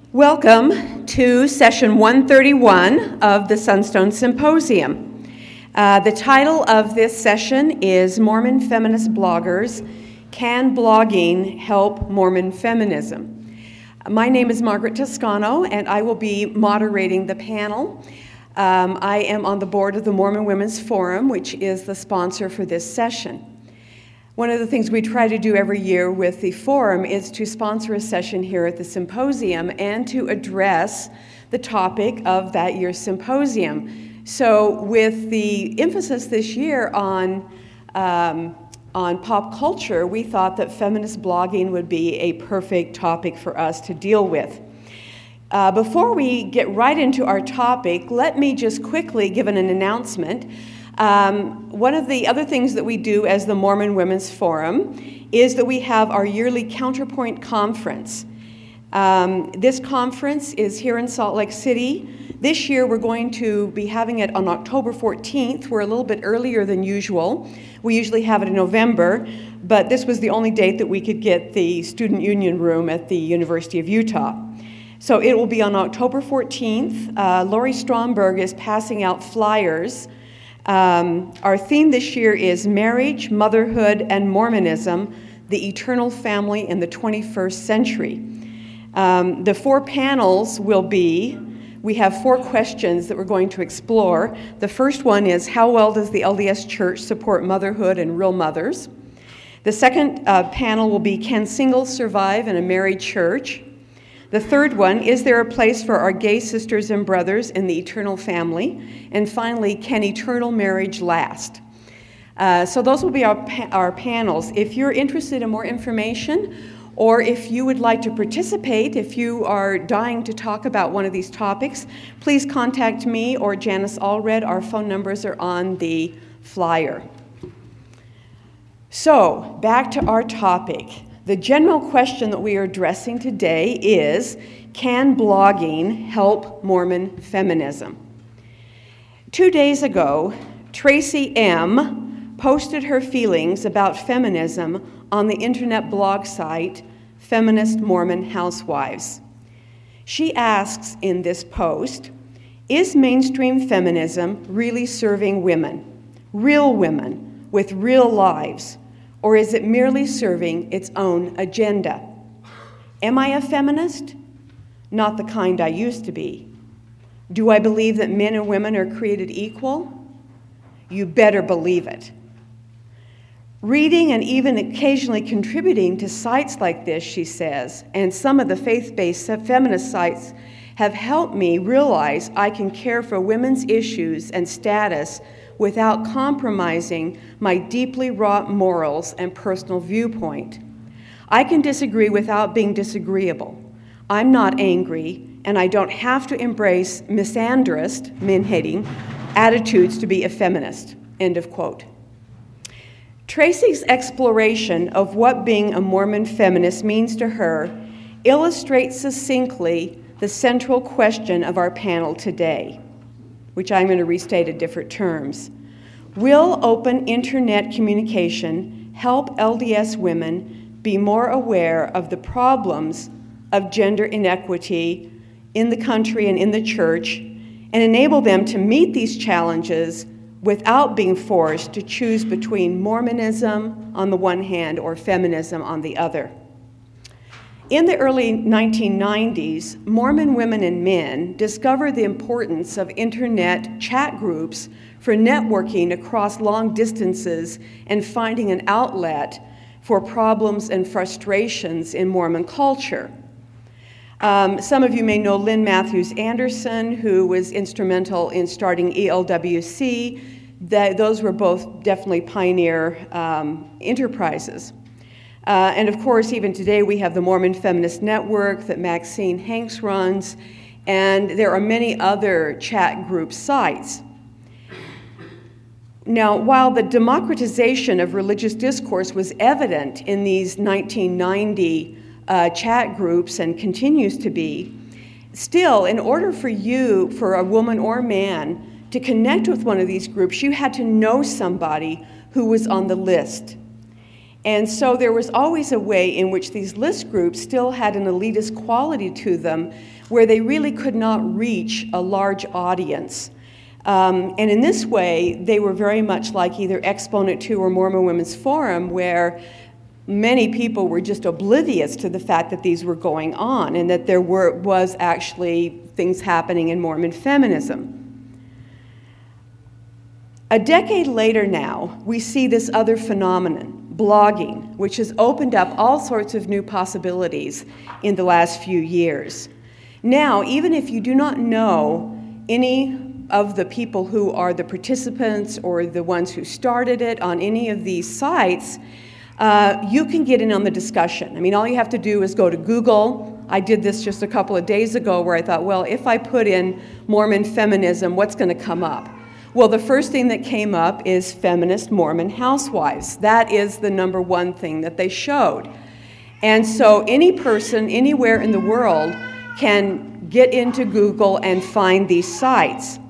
Welcome to session 131 of the Sunstone Symposium. The title of this session is Mormon Feminist Bloggers, Can Blogging Help Mormon Feminism? My name is Margaret Toscano, and I will be moderating the panel. I am on the board of the Mormon Women's Forum, which is the sponsor for this session. One of the things we try to do every year with the forum is to sponsor a session here at the symposium and to address the topic of that year's symposium. So with the emphasis this year on pop culture, we thought that feminist blogging would be a perfect topic for us to deal with. Before we get right into our topic, let me just quickly give an announcement. One of the other things that we do as the Mormon Women's Forum is that we have our yearly Counterpoint Conference. This conference is here in Salt Lake City. This year we're going to be having it on October 14th. We're a little bit earlier than usual. We usually have it in November, but this was the only date that we could get the Student Union Room at the University of Utah. So it will be on October 14th. Lori Stromberg is passing out flyers. Our theme this year is Marriage, Motherhood, and Mormonism, the Eternal Family in the 21st Century. The four panels will be, we have four questions that we're going to explore. The first one is, how well does the LDS Church support motherhood and real mothers? The second panel will be, can singles survive in a married church? The third one, is there a place for our gay sisters and brothers in the eternal family? And finally, can eternal marriage last? So those will be our panels. If you're interested in more information, or if you would like to participate, if you are dying to talk about one of these topics, please contact me or Janice Allred. Our phone numbers are on the flyer. So, back to our topic. The general question that we are addressing today is, can blogging help Mormon feminism? 2 days ago, Tracy M. posted her feelings about feminism on the internet blog site, Feminist Mormon Housewives. She asks in this post, is mainstream feminism really serving women, real women, with real lives? Or is it merely serving its own agenda? Am I a feminist? Not the kind I used to be. Do I believe that men and women are created equal? You better believe it. Reading and even occasionally contributing to sites like this, she says, and some of the faith-based feminist sites have helped me realize I can care for women's issues and status without compromising my deeply wrought morals and personal viewpoint. I can disagree without being disagreeable. I'm not angry, and I don't have to embrace misandrist, men-hating, attitudes to be a feminist, end of quote. Tracy's exploration of what being a Mormon feminist means to her illustrates succinctly the central question of our panel today, which I'm going to restate in different terms. Will open internet communication help LDS women be more aware of the problems of gender inequity in the country and in the church, and enable them to meet these challenges without being forced to choose between Mormonism on the one hand or feminism on the other? In the early 1990s, Mormon women and men discovered the importance of internet chat groups for networking across long distances and finding an outlet for problems and frustrations in Mormon culture. Some of you may know Lynn Matthews Anderson, who was instrumental in starting ELWC. Those were both definitely pioneer enterprises. And of course, even today, we have the Mormon Feminist Network that Maxine Hanks runs, and there are many other chat group sites. Now, while the democratization of religious discourse was evident in these 1990 chat groups and continues to be, still, in order for a woman or man to connect with one of these groups, you had to know somebody who was on the list. And so there was always a way in which these list groups still had an elitist quality to them where they really could not reach a large audience. And in this way, they were very much like either Exponent 2 or Mormon Women's Forum, where many people were just oblivious to the fact that these were going on and that there was actually things happening in Mormon feminism. A decade later now, we see this other phenomenon, blogging, which has opened up all sorts of new possibilities in the last few years. Now, even if you do not know any of the people who are the participants or the ones who started it on any of these sites, you can get in on the discussion. I mean, all you have to do is go to Google. I did this just a couple of days ago where I thought, well, if I put in Mormon feminism, what's going to come up? Well, the first thing that came up is feminist Mormon housewives. That is the number one thing that they showed. And so any person anywhere in the world can get into Google and find these sites.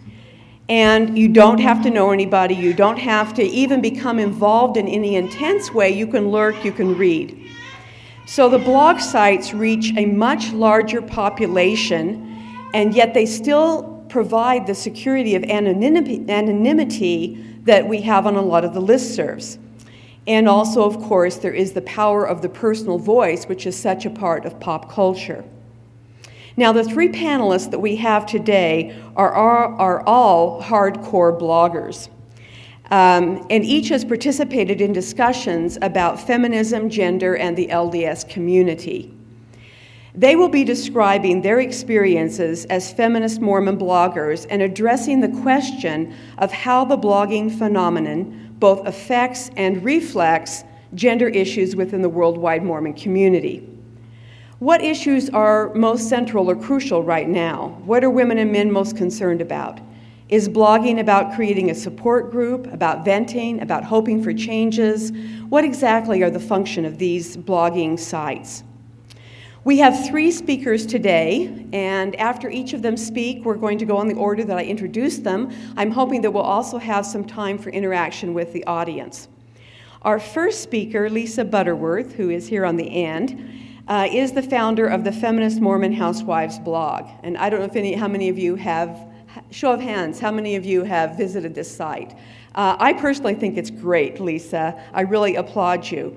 And you don't have to know anybody. You don't have to even become involved in any intense way. You can lurk, you can read. So the blog sites reach a much larger population, and yet they still provide the security of anonymity that we have on a lot of the listservs. And also, of course, there is the power of the personal voice, which is such a part of pop culture. Now, the three panelists that we have today are all hardcore bloggers. And each has participated in discussions about feminism, gender, and the LDS community. They will be describing their experiences as feminist Mormon bloggers and addressing the question of how the blogging phenomenon both affects and reflects gender issues within the worldwide Mormon community. What issues are most central or crucial right now? What are women and men most concerned about? Is blogging about creating a support group, about venting, about hoping for changes? What exactly are the function of these blogging sites? We have three speakers today, and after each of them speak, we're going to go in the order that I introduced them. I'm hoping that we'll also have some time for interaction with the audience. Our first speaker, Lisa Butterworth, who is here on the end, is the founder of the Feminist Mormon Housewives blog. And I don't know how many of you have, show of hands, how many of you have visited this site? I personally think it's great, Lisa. I really applaud you.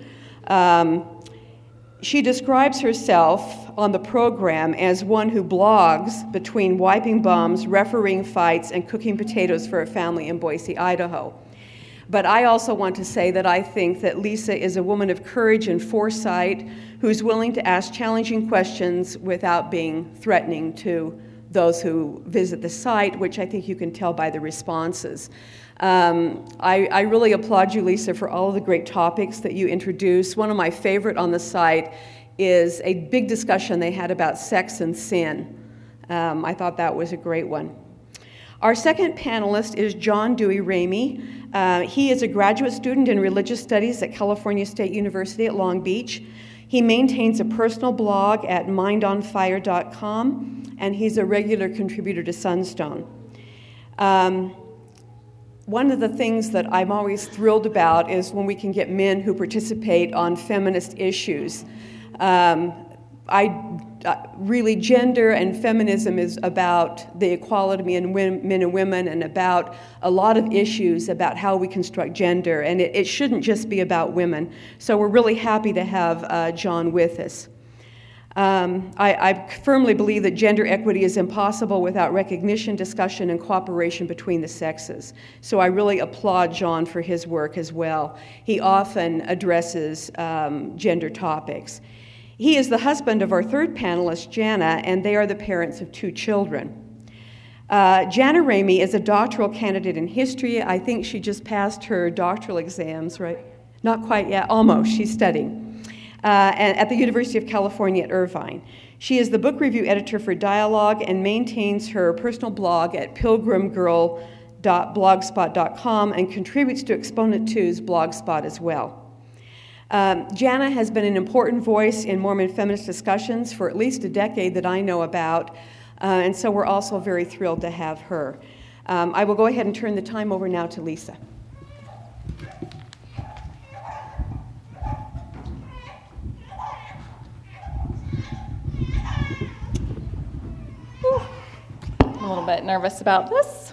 She describes herself on the program as one who blogs between wiping bums, refereeing fights, and cooking potatoes for a family in Boise, Idaho. But I also want to say that I think that Lisa is a woman of courage and foresight who's willing to ask challenging questions without being threatening to those who visit the site, which I think you can tell by the responses. I really applaud you, Lisa, for all of the great topics that you introduce. One of my favorite on the site is a big discussion they had about sex and sin. I thought that was a great one. Our second panelist is John Dewey Ramey. He is a graduate student in religious studies at California State University at Long Beach. He maintains a personal blog at mindonfire.com, and he's a regular contributor to Sunstone. One of the things that I'm always thrilled about is when we can get men who participate on feminist issues. Really, gender and feminism is about the equality in men and women and about a lot of issues about how we construct gender, and it shouldn't just be about women. So we're really happy to have John with us. I firmly believe that gender equity is impossible without recognition, discussion, and cooperation between the sexes. So I really applaud John for his work as well. He often addresses gender topics. He is the husband of our third panelist, Jana, and they are the parents of 2 children. Jana Ramey is a doctoral candidate in history. I think she just passed her doctoral exams, right? Not quite yet, almost. She's studying. At the University of California at Irvine. She is the book review editor for Dialogue and maintains her personal blog at pilgrimgirl.blogspot.com and contributes to Exponent 2's blogspot as well. Jana has been an important voice in Mormon feminist discussions for at least a decade that I know about, and so we're also very thrilled to have her. I will go ahead and turn the time over now to Lisa. a little bit nervous about this.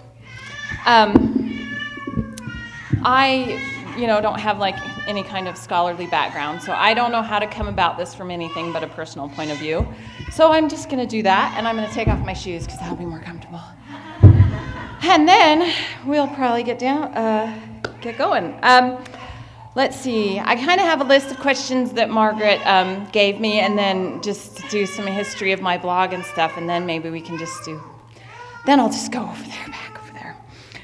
I, don't have like any kind of scholarly background, so I don't know how to come about this from anything but a personal point of view. So I'm just going to do that, and I'm going to take off my shoes because that'll be more comfortable. And then we'll probably get going. Let's see. I kind of have a list of questions that Margaret gave me, and then just do some history of my blog and stuff, and then maybe we can just then I'll just go over there, back over there.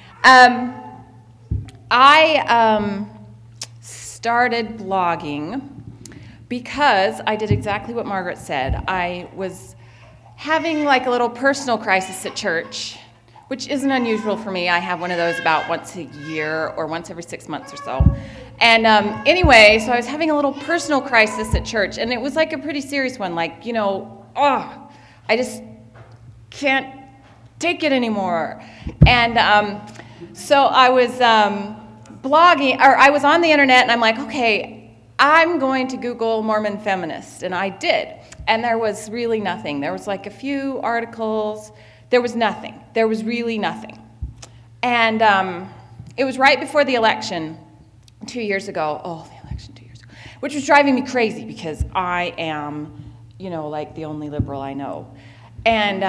I started blogging because I did exactly what Margaret said. I was having like a little personal crisis at church, which isn't unusual for me. I have one of those about once a year or once every 6 months or so. And anyway, so I was having a little personal crisis at church, and it was like a pretty serious one. Like, I just can't take it anymore. And so I was blogging, or I was on the internet, and I'm like, okay, I'm going to Google Mormon feminist, and I did. And there was really nothing. There was like a few articles. There was nothing. There was really nothing. And it was right before the election 2 years ago. Oh, the election 2 years ago. Which was driving me crazy because I am, like the only liberal I know. And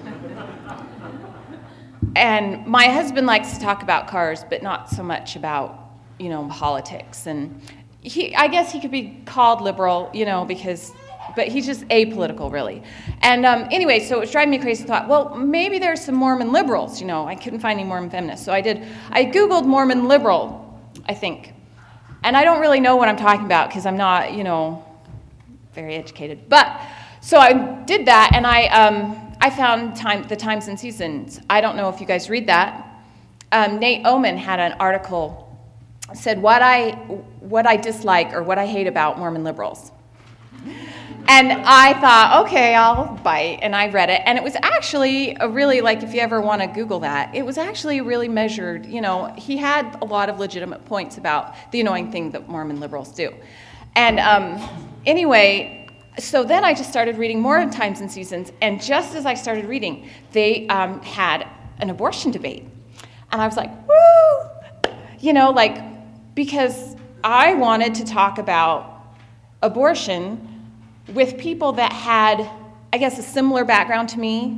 and my husband likes to talk about cars, but not so much about, politics. And I guess he could be called liberal, but he's just apolitical, really. And anyway, so it was driving me crazy. I thought, well, maybe there's some Mormon liberals. I couldn't find any Mormon feminists. So I Googled Mormon liberal, I think. And I don't really know what I'm talking about because I'm not, very educated. But so I did that, and I found the Times and Seasons. I don't know if you guys read that. Nate Oman had an article, said what I dislike or what I hate about Mormon liberals. And I thought, okay, I'll bite, and I read it, and it was actually a really, like, if you ever want to Google that, it was actually really measured. He had a lot of legitimate points about the annoying thing that Mormon liberals do. And anyway, so then I just started reading more Times and Seasons, and just as I started reading, they had an abortion debate. And I was like, woo! Because I wanted to talk about abortion with people that had, I guess, a similar background to me,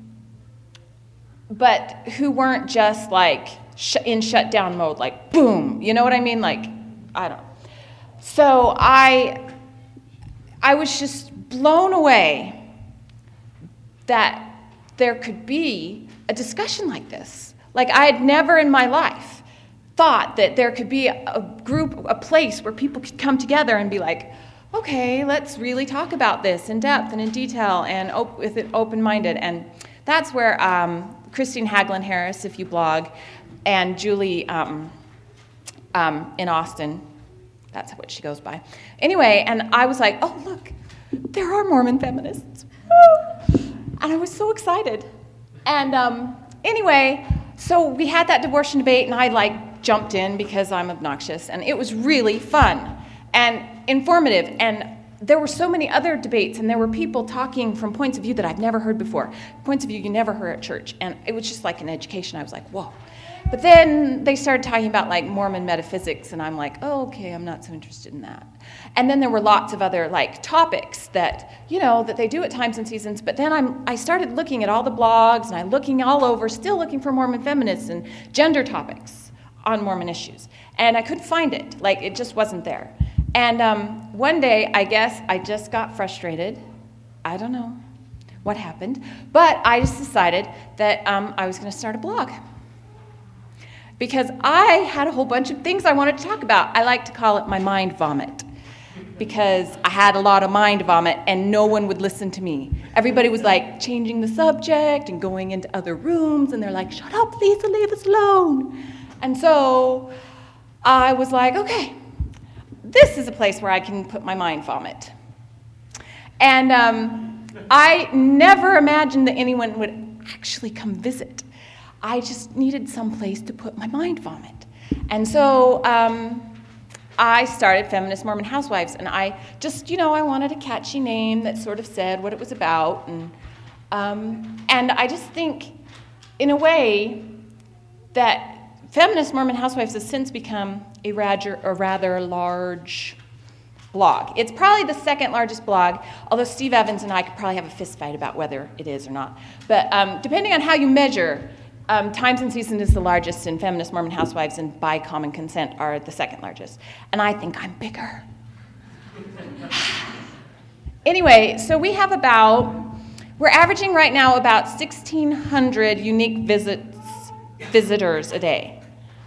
but who weren't just like in shutdown mode, like boom, you know what I mean? Like, I don't know. So I was just blown away that there could be a discussion like this. Like, I had never in my life thought that there could be a place where people could come together and be like, okay, let's really talk about this in depth and in detail and with it open-minded. And that's where Christine Hagelin Harris, if you blog, and Julie in Austin, that's what she goes by. Anyway, and I was like, oh, look, there are Mormon feminists. And I was so excited. And anyway, so we had that abortion debate, and I jumped in because I'm obnoxious, and it was really fun and informative, and there were so many other debates, and there were people talking from points of view that I've never heard before, points of view you never heard at church, and it was just like an education. I was like, whoa. But then they started talking about Mormon metaphysics, and I'm like, oh, okay, I'm not so interested in that. And then there were lots of other topics that that they do at Times and Seasons. But then I started looking at all the blogs, and I'm looking all over, still looking for Mormon feminists and gender topics on Mormon issues, and I couldn't find it. It just wasn't there. And one day, I guess I just got frustrated. I don't know what happened, but I just decided that I was going to start a blog. Because I had a whole bunch of things I wanted to talk about. I like to call it my mind vomit. Because I had a lot of mind vomit, and no one would listen to me. Everybody was changing the subject and going into other rooms, and they're like, shut up, Lisa, leave us alone. And so I was like, okay, this is a place where I can put my mind vomit. And I never imagined that anyone would actually come visit. I just needed some place to put my mind vomit. And so I started Feminist Mormon Housewives, and I just, I wanted a catchy name that sort of said what it was about. And I just think, in a way that Feminist Mormon Housewives has since become a rather large blog. It's probably the second largest blog, although Steve Evans and I could probably have a fist fight about whether it is or not. But depending on how you measure, Times and Seasons is the largest, and Feminist Mormon Housewives and By Common Consent are the second largest. And I think I'm bigger. Anyway, so we're averaging right now about 1,600 unique visitors a day.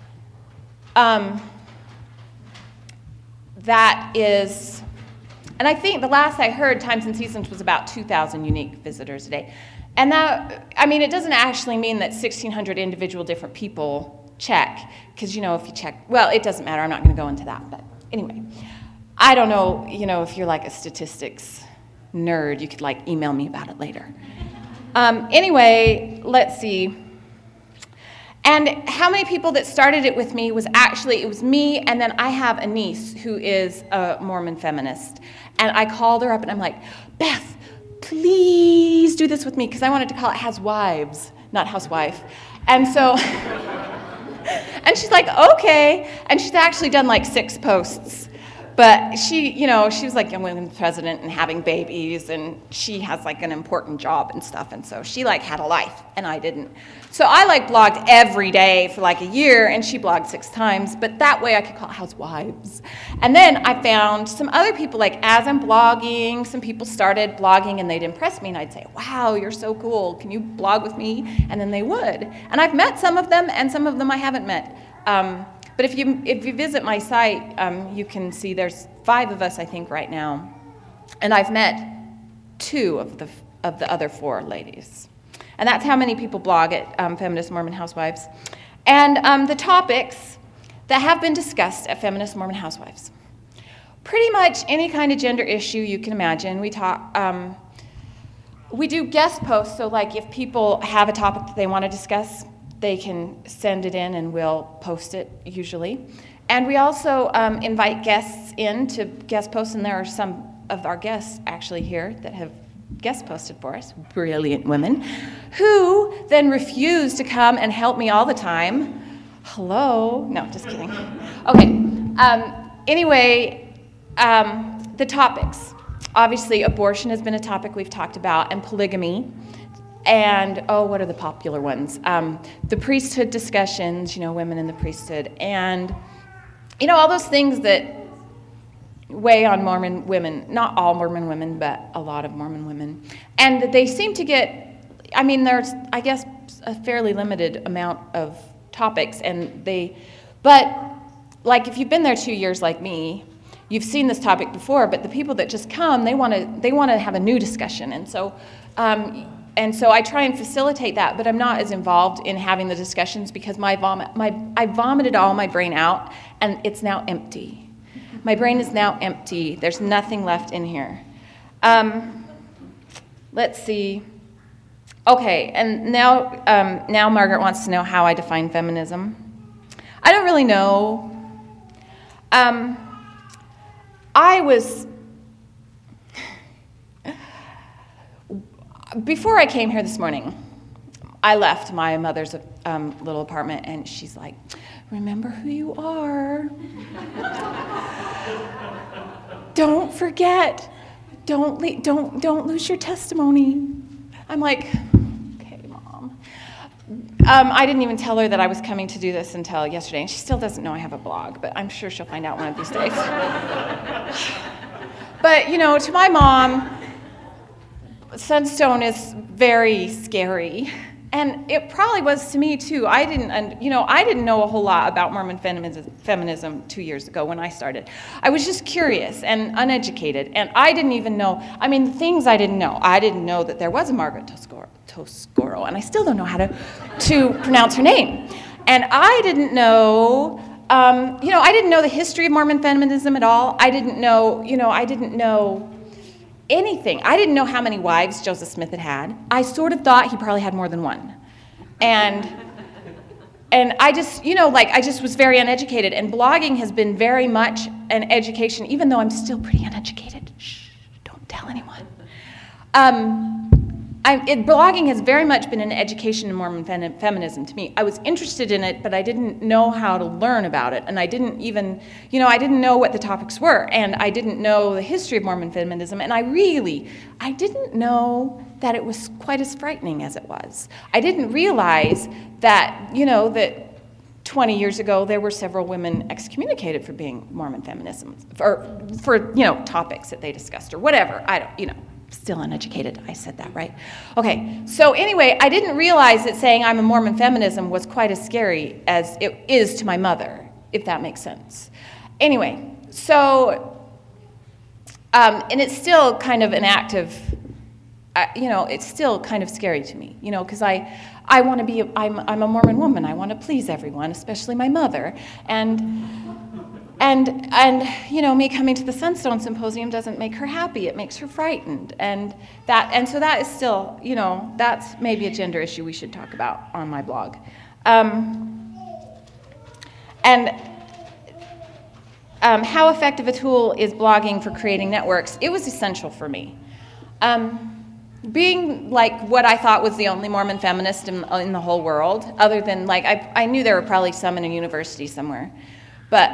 That is, and I think the last I heard, Times and Seasons was about 2,000 unique visitors a day. And that, I mean, it doesn't actually mean that 1,600 individual different people check, because, if you check, well, it doesn't matter. I'm not going to go into that. But anyway, I don't know, if you're like a statistics nerd, you could email me about it later. Anyway, let's see. And how many people that started it with me it was me, and then I have a niece who is a Mormon feminist. And I called her up and I'm like, Beth, please do this with me, because I wanted to call it Housewives, not Housewife. And so, and she's like, okay. And she's actually done 6 posts. But she was a women's president and having babies, and she has an important job and stuff, and so she had a life, and I didn't. So I blogged every day for a year, and she blogged 6 times, but that way I could call it Housewives. And then I found some other people, as I'm blogging, some people started blogging and they'd impress me, and I'd say, wow, you're so cool, can you blog with me? And then they would. And I've met some of them, and some of them I haven't met. But if you visit my site, you can see there's 5 of us, I think, right now. And I've met 2 of the other 4 ladies. And that's how many people blog at Feminist Mormon Housewives. And the topics that have been discussed at Feminist Mormon Housewives. Pretty much any kind of gender issue you can imagine. We do guest posts, so if people have a topic that they want to discuss, they can send it in and we'll post it usually. And we also invite guests in to guest post, and there are some of our guests actually here that have guest posted for us, brilliant women, who then refuse to come and help me all the time. Hello? No, just kidding. Okay. Anyway, the topics. Obviously, abortion has been a topic we've talked about, and polygamy. And, what are the popular ones? The priesthood discussions, women in the priesthood. And, all those things that weigh on Mormon women. Not all Mormon women, but a lot of Mormon women. And they seem to get, there's, I guess, a fairly limited amount of topics. But if you've been there 2 years like me, you've seen this topic before, but the people that just come, they want to have a new discussion. And so I try and facilitate that, but I'm not as involved in having the discussions because I vomited all my brain out, and it's now empty. My brain is now empty. There's nothing left in here. Let's see. Okay, and now Margaret wants to know how I define feminism. I don't really know. Before I came here this morning, I left my mother's little apartment, and she's like, remember who you are. Don't forget. Don't lose your testimony. I'm like, okay, Mom. I didn't even tell her that I was coming to do this until yesterday, and she still doesn't know I have a blog, but I'm sure she'll find out one of these days. But, to my mom, Sunstone is very scary. And it probably was to me, too. I didn't know a whole lot about Mormon feminism 2 years ago when I started. I was just curious and uneducated, and I didn't even know, the things I didn't know. I didn't know that there was a Margaret Toscoro, and I still don't know how to pronounce her name. And I didn't know, I didn't know the history of Mormon feminism at all. I didn't know anything. I didn't know how many wives Joseph Smith had. I sort of thought he probably had more than one. And I just, I just was very uneducated. And blogging has been very much an education, even though I'm still pretty uneducated. Shh, don't tell anyone. blogging has very much been an education in Mormon feminism to me. I was interested in it, but I didn't know how to learn about it, and I didn't even, I didn't know what the topics were, and I didn't know the history of Mormon feminism, and I didn't know that it was quite as frightening as it was. I didn't realize that, that 20 years ago there were several women excommunicated for being Mormon feminism, or for topics that they discussed, or whatever. I don't, Still uneducated. I said that, right? Okay, so anyway, I didn't realize that saying I'm a Mormon feminism was quite as scary as it is to my mother, if that makes sense. Anyway, so, and it's still kind of an act of, it's still kind of scary to me, because I want to be, I'm a Mormon woman. I want to please everyone, especially my mother. And me coming to the Sunstone Symposium doesn't make her happy. It makes her frightened. And so that is still, that's maybe a gender issue we should talk about on my blog. How effective a tool is blogging for creating networks? It was essential for me. Being like what I thought was the only Mormon feminist in the whole world, other than I knew there were probably some in a university somewhere. But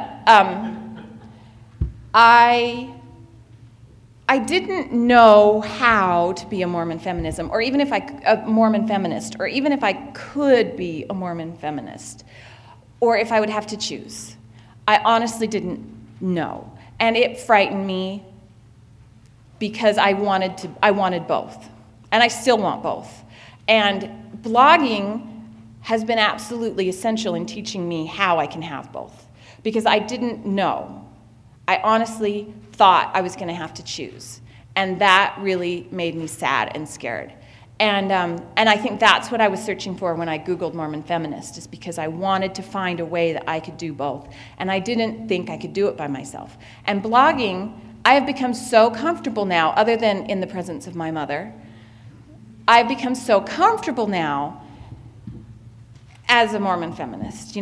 I didn't know how to be a Mormon feminism, or even if a Mormon feminist, or even if I could be a Mormon feminist, or if I would have to choose. I honestly didn't know, and it frightened me because I wanted both, and I still want both. And blogging has been absolutely essential in teaching me how I can have both. Because I didn't know. I honestly thought I was going to have to choose. And that really made me sad and scared. And I think that's what I was searching for when I Googled Mormon feminist, is because I wanted to find a way that I could do both. And I didn't think I could do it by myself. And blogging, I have become so comfortable now, other than in the presence of my mother, I've become so comfortable now as a Mormon feminist,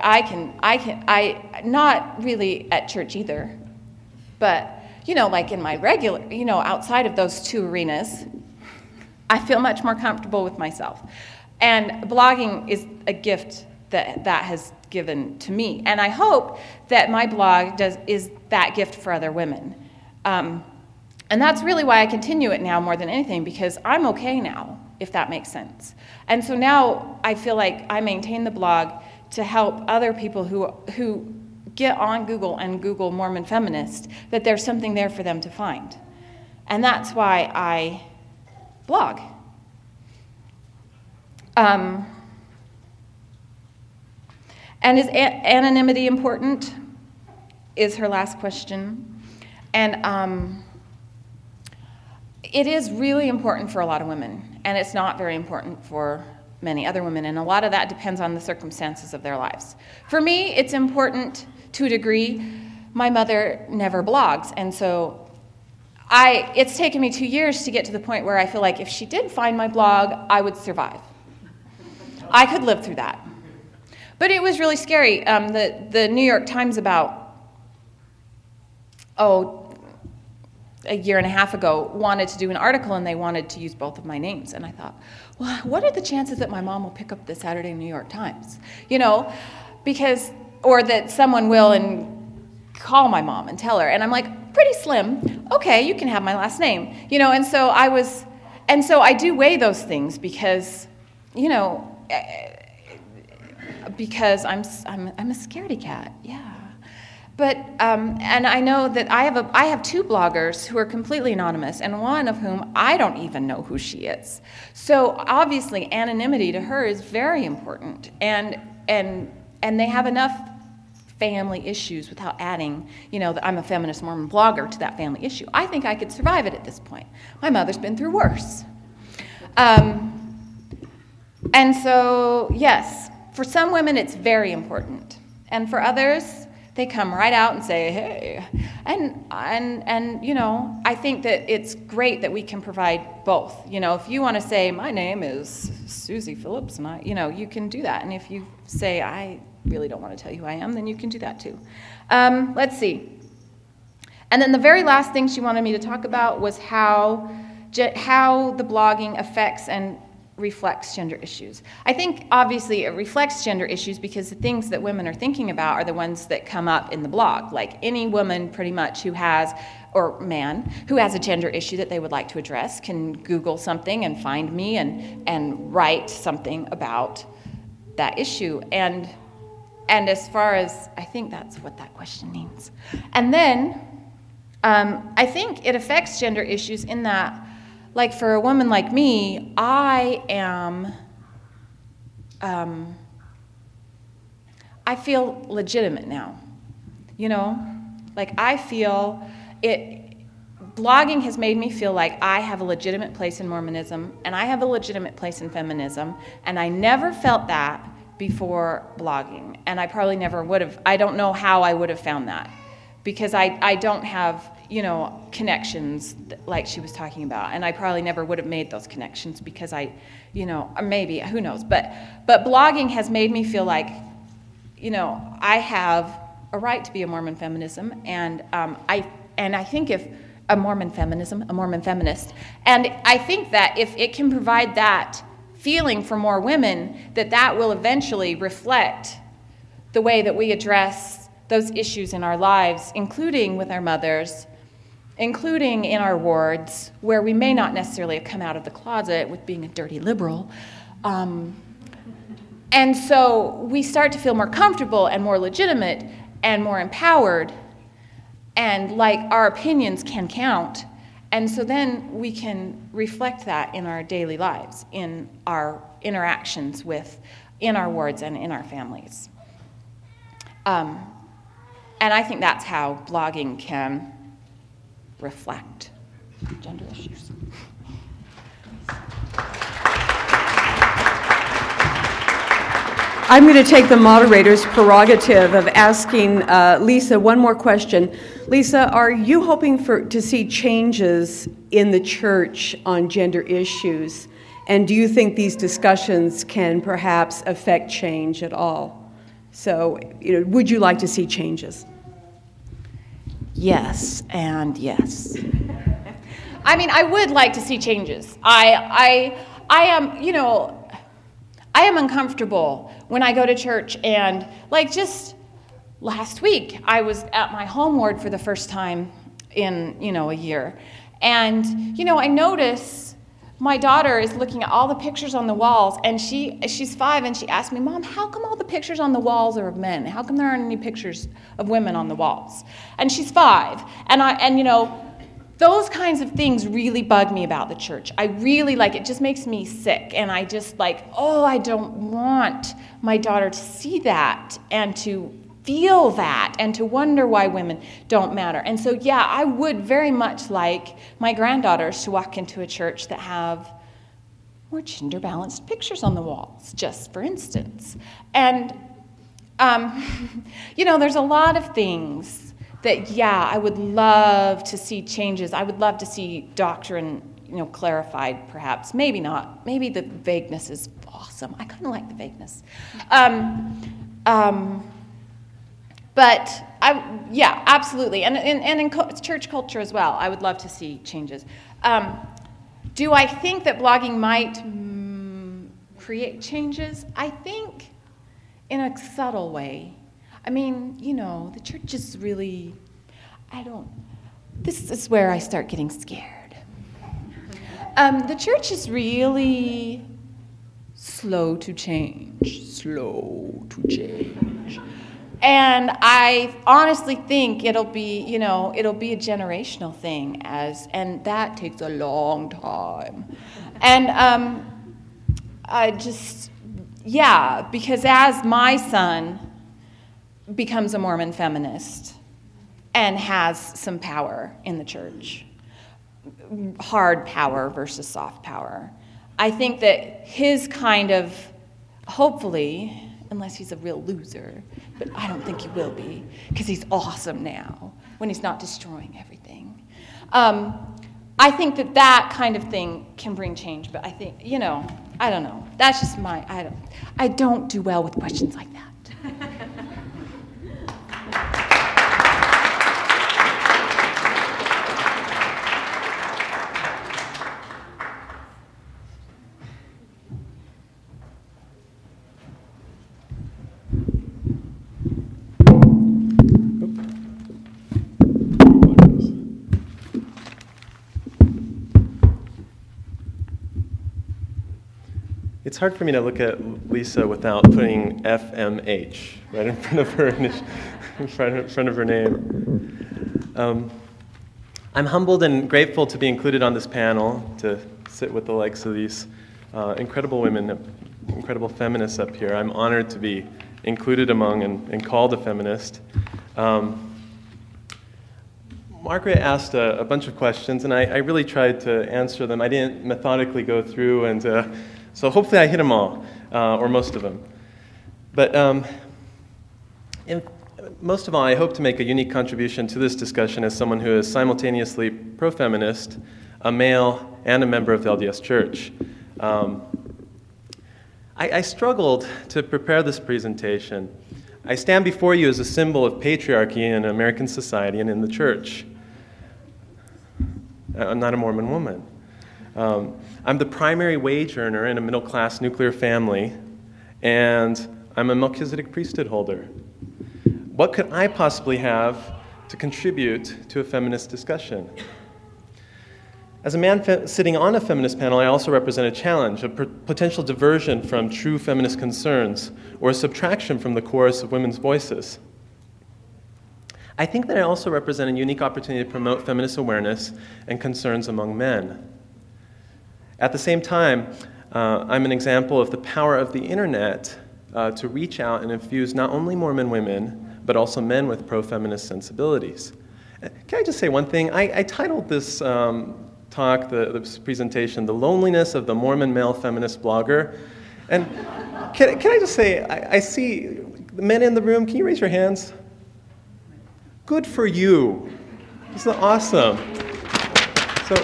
I not really at church either, but, in my regular, outside of those two arenas, I feel much more comfortable with myself. And blogging is a gift that has given to me. And I hope that my blog is that gift for other women. And that's really why I continue it now more than anything, because I'm okay now, if that makes sense. And so now I feel like I maintain the blog to help other people who get on Google and Google Mormon feminist, that there's something there for them to find. And that's why I blog. And is anonymity important? Is her last question. And it is really important for a lot of women. And it's not very important for many other women, and a lot of that depends on the circumstances of their lives. For me, it's important to a degree. My mother never blogs, and so it's taken me 2 years to get to the point where I feel like if she did find my blog, I would survive. I could live through that. But it was really scary. The New York Times about, a year and a half ago, wanted to do an article, and they wanted to use both of my names. And I thought, well, what are the chances that my mom will pick up the Saturday New York Times? Or that someone will and call my mom and tell her. And I'm like, pretty slim. Okay, you can have my last name. And so I do weigh those things because, because I'm a scaredy cat, yeah. But, and I know that I have two bloggers who are completely anonymous, and one of whom I don't even know who she is. So obviously anonymity to her is very important, and they have enough family issues without adding, that I'm a feminist Mormon blogger to that family issue. I think I could survive it at this point. My mother's been through worse. And so, yes, for some women it's very important, and for others, they come right out and say, hey. And I think that it's great that we can provide both. If you want to say, my name is Susie Phillips, and you can do that. And if you say, I really don't want to tell you who I am, then you can do that too. Let's see. And then the very last thing she wanted me to talk about was how how the blogging affects and reflects gender issues. I think obviously it reflects gender issues because the things that women are thinking about are the ones that come up in the blog. Like any woman pretty much who has, or man, who has a gender issue that they would like to address can Google something and find me and write something about that issue. And as far as, I think that's what that question means. And then I think it affects gender issues in that, like for a woman like me, I feel legitimate now, you know? Like I feel blogging has made me feel like I have a legitimate place in Mormonism and I have a legitimate place in feminism, and I never felt that before blogging, and I probably never would have. I don't know how I would have found that because I don't have, you know, connections like she was talking about, and I probably never would have made those connections because I, you know, or maybe, who knows, but blogging has made me feel like, you know, I have a right to be a Mormon feminism, and I think if a Mormon feminist, and I think that if it can provide that feeling for more women, that will eventually reflect the way that we address those issues in our lives, including with our mothers, including in our wards, where we may not necessarily have come out of the closet with being a dirty liberal. And so we start to feel more comfortable and more legitimate and more empowered, and like our opinions can count. And so then we can reflect that in our daily lives, in our interactions in our wards and in our families. And I think that's how blogging can reflect gender issues. I'm going to take the moderator's prerogative of asking Lisa one more question. Lisa, are you hoping to see changes in the church on gender issues? And do you think these discussions can perhaps affect change at all? So, you know, would you like to see changes? Yes, and yes. I mean, I would like to see changes. I am, you know, I am uncomfortable when I go to church, and like just last week, I was at my home ward for the first time in, you know, a year. And, you know, I notice my daughter is looking at all the pictures on the walls, and she's 5, and she asked me, Mom, how come all the pictures on the walls are of men? How come there aren't any pictures of women on the walls? And she's 5. And you know, those kinds of things really bug me about the church. I really it just makes me sick, and I just I don't want my daughter to see that and to feel that and to wonder why women don't matter. And so, yeah, I would very much like my granddaughters to walk into a church that have more gender-balanced pictures on the walls, just for instance. And, you know, there's a lot of things that, yeah, I would love to see changes. I would love to see doctrine, you know, clarified, perhaps. Maybe not. Maybe the vagueness is awesome. I kind of like the vagueness. But yeah, absolutely. And in church culture as well, I would love to see changes. Do I think that blogging might create changes? I think in a subtle way. I mean, you know, the church is really, this is where I start getting scared. The church is really slow to change. And I honestly think it'll be a generational thing, and that takes a long time. And because as my son becomes a Mormon feminist and has some power in the church, hard power versus soft power, I think that his kind of, hopefully, unless he's a real loser, but I don't think he will be, because he's awesome now when he's not destroying everything. I think that kind of thing can bring change, but I think, you know, I don't know. That's just I don't do well with questions like that. It's hard for me to look at Lisa without putting FMH right in front of her in front of her name. I'm humbled and grateful to be included on this panel, to sit with the likes of these incredible women, incredible feminists up here. I'm honored to be included among and called a feminist. Margaret asked a bunch of questions, and I really tried to answer them. I didn't methodically go through, and so hopefully I hit them all, or most of them. But most of all, I hope to make a unique contribution to this discussion as someone who is simultaneously pro-feminist, a male, and a member of the LDS Church. I struggled to prepare this presentation. I stand before you as a symbol of patriarchy in American society and in the church. I'm not a Mormon woman. I'm the primary wage earner in a middle-class nuclear family, and I'm a Melchizedek priesthood holder. What could I possibly have to contribute to a feminist discussion? As a man sitting on a feminist panel, I also represent a challenge, a potential diversion from true feminist concerns, or a subtraction from the chorus of women's voices. I think that I also represent a unique opportunity to promote feminist awareness and concerns among men. At the same time, I'm an example of the power of the internet to reach out and infuse not only Mormon women, but also men with pro-feminist sensibilities. Can I just say one thing? I titled this talk, this presentation, The Loneliness of the Mormon Male Feminist Blogger. And can I just say, I see the men in the room, can you raise your hands? Good for you. This is awesome. So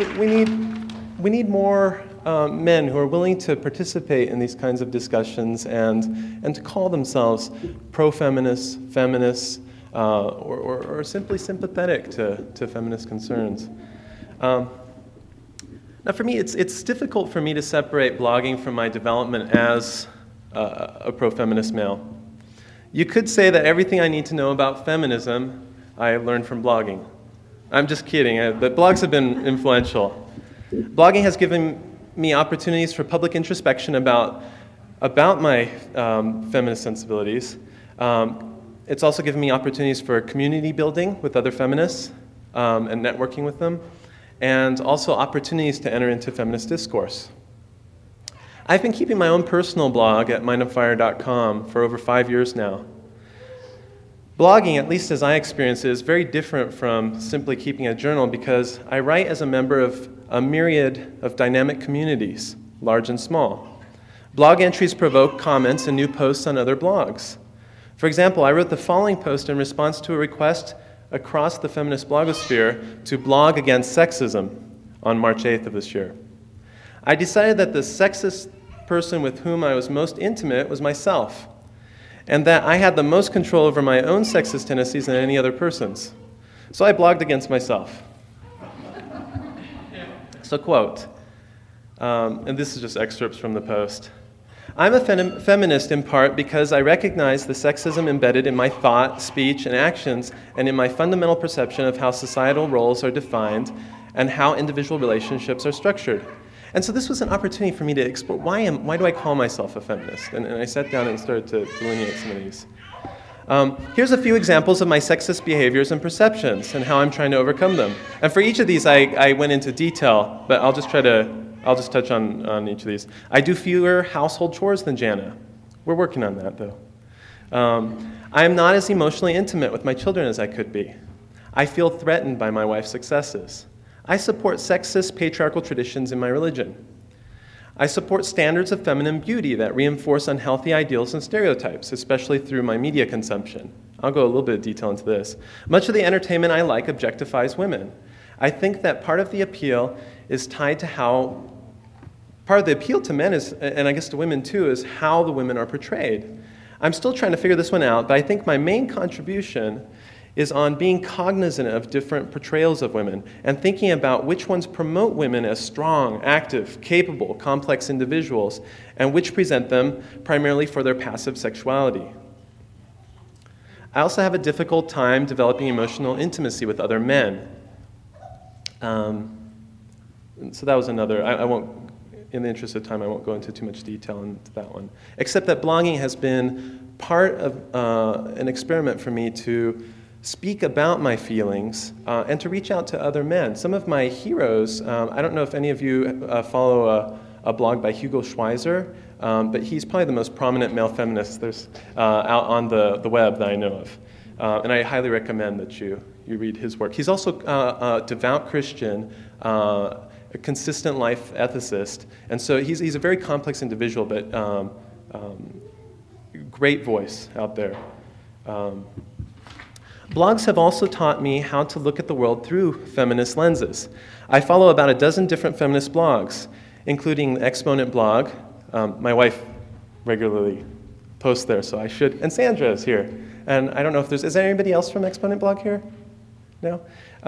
we need more men who are willing to participate in these kinds of discussions and to call themselves pro-feminists, feminists, or simply sympathetic to feminist concerns. Now, for me, it's difficult for me to separate blogging from my development as a pro-feminist male. You could say that everything I need to know about feminism I learned from blogging. I'm just kidding, but blogs have been influential. Blogging has given me opportunities for public introspection about my feminist sensibilities. It's also given me opportunities for community building with other feminists and networking with them, and also opportunities to enter into feminist discourse. I've been keeping my own personal blog at mindonfire.com for over 5 years now. Blogging, at least as I experience it, is very different from simply keeping a journal because I write as a member of a myriad of dynamic communities, large and small. Blog entries provoke comments and new posts on other blogs. For example, I wrote the following post in response to a request across the feminist blogosphere to blog against sexism on March 8th of this year. I decided that the sexist person with whom I was most intimate was myself, and that I had the most control over my own sexist tendencies than any other person's. So I blogged against myself. So quote, and this is just excerpts from the post. I'm a feminist in part because I recognize the sexism embedded in my thought, speech, and actions, and in my fundamental perception of how societal roles are defined and how individual relationships are structured. And so this was an opportunity for me to explore why do I call myself a feminist? And I sat down and started to delineate some of these. Here's a few examples of my sexist behaviors and perceptions and how I'm trying to overcome them. And for each of these, I went into detail, but I'll just touch on each of these. I do fewer household chores than Jana. We're working on that, though. I am not as emotionally intimate with my children as I could be. I feel threatened by my wife's successes. I support sexist patriarchal traditions in my religion. I support standards of feminine beauty that reinforce unhealthy ideals and stereotypes, especially through my media consumption. I'll go a little bit of detail into this. Much of the entertainment I like objectifies women. I think that part of the appeal is tied to how, part of the appeal to men is, and I guess to women too, is how the women are portrayed. I'm still trying to figure this one out, but I think my main contribution is on being cognizant of different portrayals of women and thinking about which ones promote women as strong, active, capable, complex individuals, and which present them primarily for their passive sexuality. I also have a difficult time developing emotional intimacy with other men. So that was another, I won't in the interest of time, I won't go into too much detail into that one, except that blogging has been part of an experiment for me to speak about my feelings and to reach out to other men. Some of my heroes, I don't know if any of you follow a blog by Hugo Schweizer, but he's probably the most prominent male feminist there's out on the web that I know of. And I highly recommend that you read his work. He's also a devout Christian, a consistent life ethicist, and so he's a very complex individual, but great voice out there. Blogs have also taught me how to look at the world through feminist lenses. I follow about a dozen different feminist blogs, including the Exponent blog. My wife regularly posts there, so I should. And Sandra is here. And I don't know if is there anybody else from Exponent blog here? No?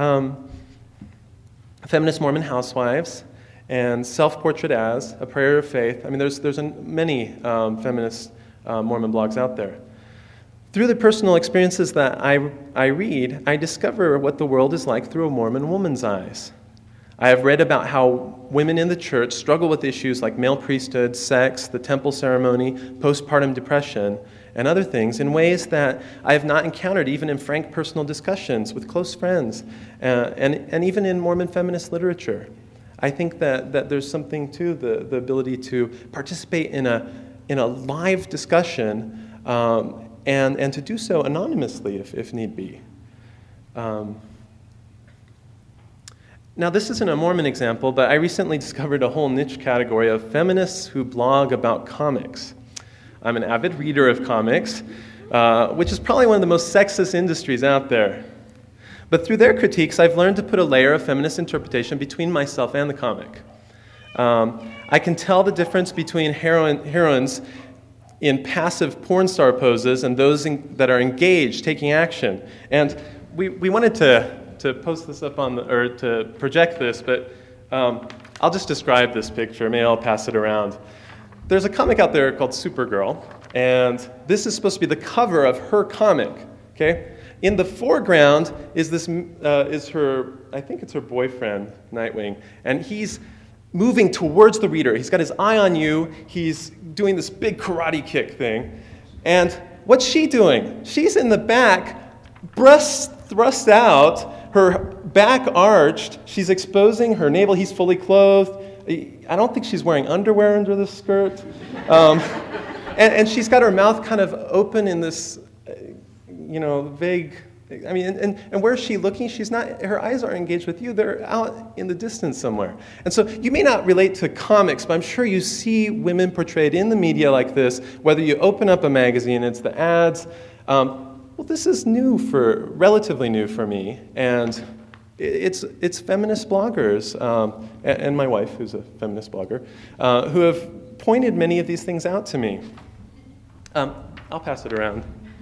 Feminist Mormon Housewives, and Self-Portrait As, A Prayer of Faith. I mean, there's many feminist Mormon blogs out there. Through the personal experiences that I read, I discover what the world is like through a Mormon woman's eyes. I have read about how women in the church struggle with issues like male priesthood, sex, the temple ceremony, postpartum depression, and other things in ways that I have not encountered even in frank personal discussions with close friends and even in Mormon feminist literature. I think that there's something to the ability to participate in a live discussion and to do so anonymously if need be. Now, this isn't a Mormon example, but I recently discovered a whole niche category of feminists who blog about comics. I'm an avid reader of comics, which is probably one of the most sexist industries out there. But through their critiques, I've learned to put a layer of feminist interpretation between myself and the comic. I can tell the difference between heroines in passive porn star poses and those that are engaged, taking action. And we wanted to post this up or to project this, but I'll just describe this picture. Maybe I'll pass it around. There's a comic out there called Supergirl, and this is supposed to be the cover of her comic, okay? In the foreground is her, I think it's her boyfriend, Nightwing, and he's moving towards the reader. He's got his eye on you. He's doing this big karate kick thing. And what's she doing? She's in the back, breasts thrust out, her back arched. She's exposing her navel. He's fully clothed. I don't think she's wearing underwear under the skirt. And she's got her mouth kind of open in this, vague. I mean, and where is she looking? She's not. Her eyes aren't engaged with you. They're out in the distance somewhere. And so you may not relate to comics, but I'm sure you see women portrayed in the media like this. Whether you open up a magazine, it's the ads. Well, this is relatively new for me, and it's feminist bloggers and my wife, who's a feminist blogger, who have pointed many of these things out to me. I'll pass it around.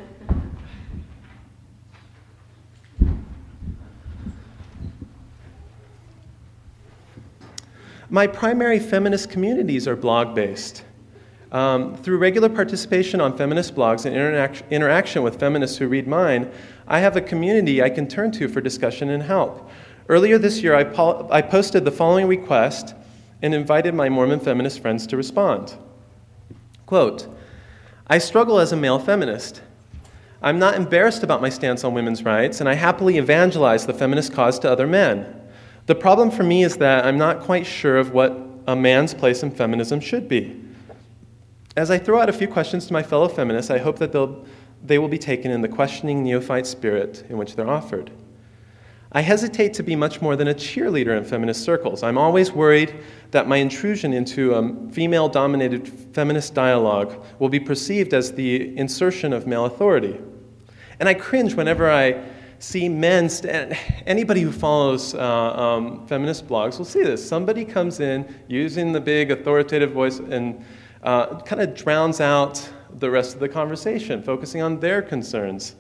My primary feminist communities are blog-based. Through regular participation on feminist blogs and interaction with feminists who read mine, I have a community I can turn to for discussion and help. Earlier this year, I posted the following request and invited my Mormon feminist friends to respond. Quote, I struggle as a male feminist. I'm not embarrassed about my stance on women's rights, and I happily evangelize the feminist cause to other men. The problem for me is that I'm not quite sure of what a man's place in feminism should be. As I throw out a few questions to my fellow feminists, I hope that they will be taken in the questioning neophyte spirit in which they're offered. I hesitate to be much more than a cheerleader in feminist circles. I'm always worried that my intrusion into a female-dominated feminist dialogue will be perceived as the insertion of male authority. And I cringe whenever I see men, anybody who follows feminist blogs will see this. Somebody comes in using the big authoritative voice and kind of drowns out the rest of the conversation, focusing on their concerns.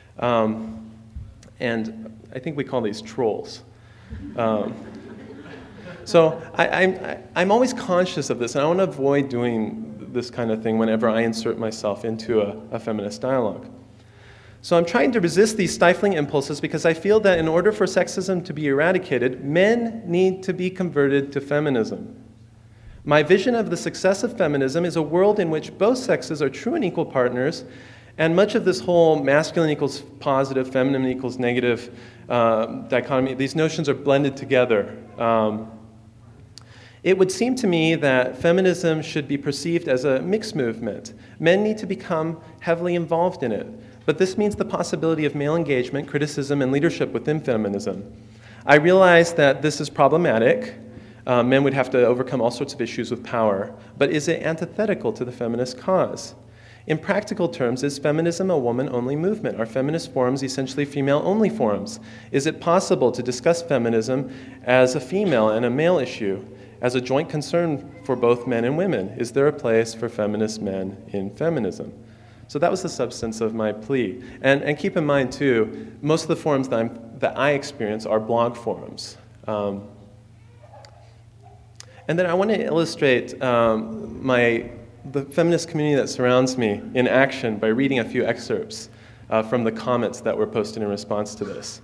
And I think we call these trolls. So I'm always conscious of this, and I want to avoid doing this kind of thing whenever I insert myself into a feminist dialogue. So I'm trying to resist these stifling impulses because I feel that in order for sexism to be eradicated, men need to be converted to feminism. My vision of the success of feminism is a world in which both sexes are true and equal partners, and much of this whole masculine equals positive, feminine equals negative dichotomy, these notions are blended together. It would seem to me that feminism should be perceived as a mixed movement. Men need to become heavily involved in it, but this means the possibility of male engagement, criticism, and leadership within feminism. I realize that this is problematic. Men would have to overcome all sorts of issues with power, but is it antithetical to the feminist cause? In practical terms, is feminism a woman-only movement? Are feminist forums essentially female-only forums? Is it possible to discuss feminism as a female and a male issue, as a joint concern for both men and women? Is there a place for feminist men in feminism? So that was the substance of my plea. And keep in mind, too, most of the forums that I experience are blog forums. And then I want to illustrate the feminist community that surrounds me in action by reading a few excerpts from the comments that were posted in response to this.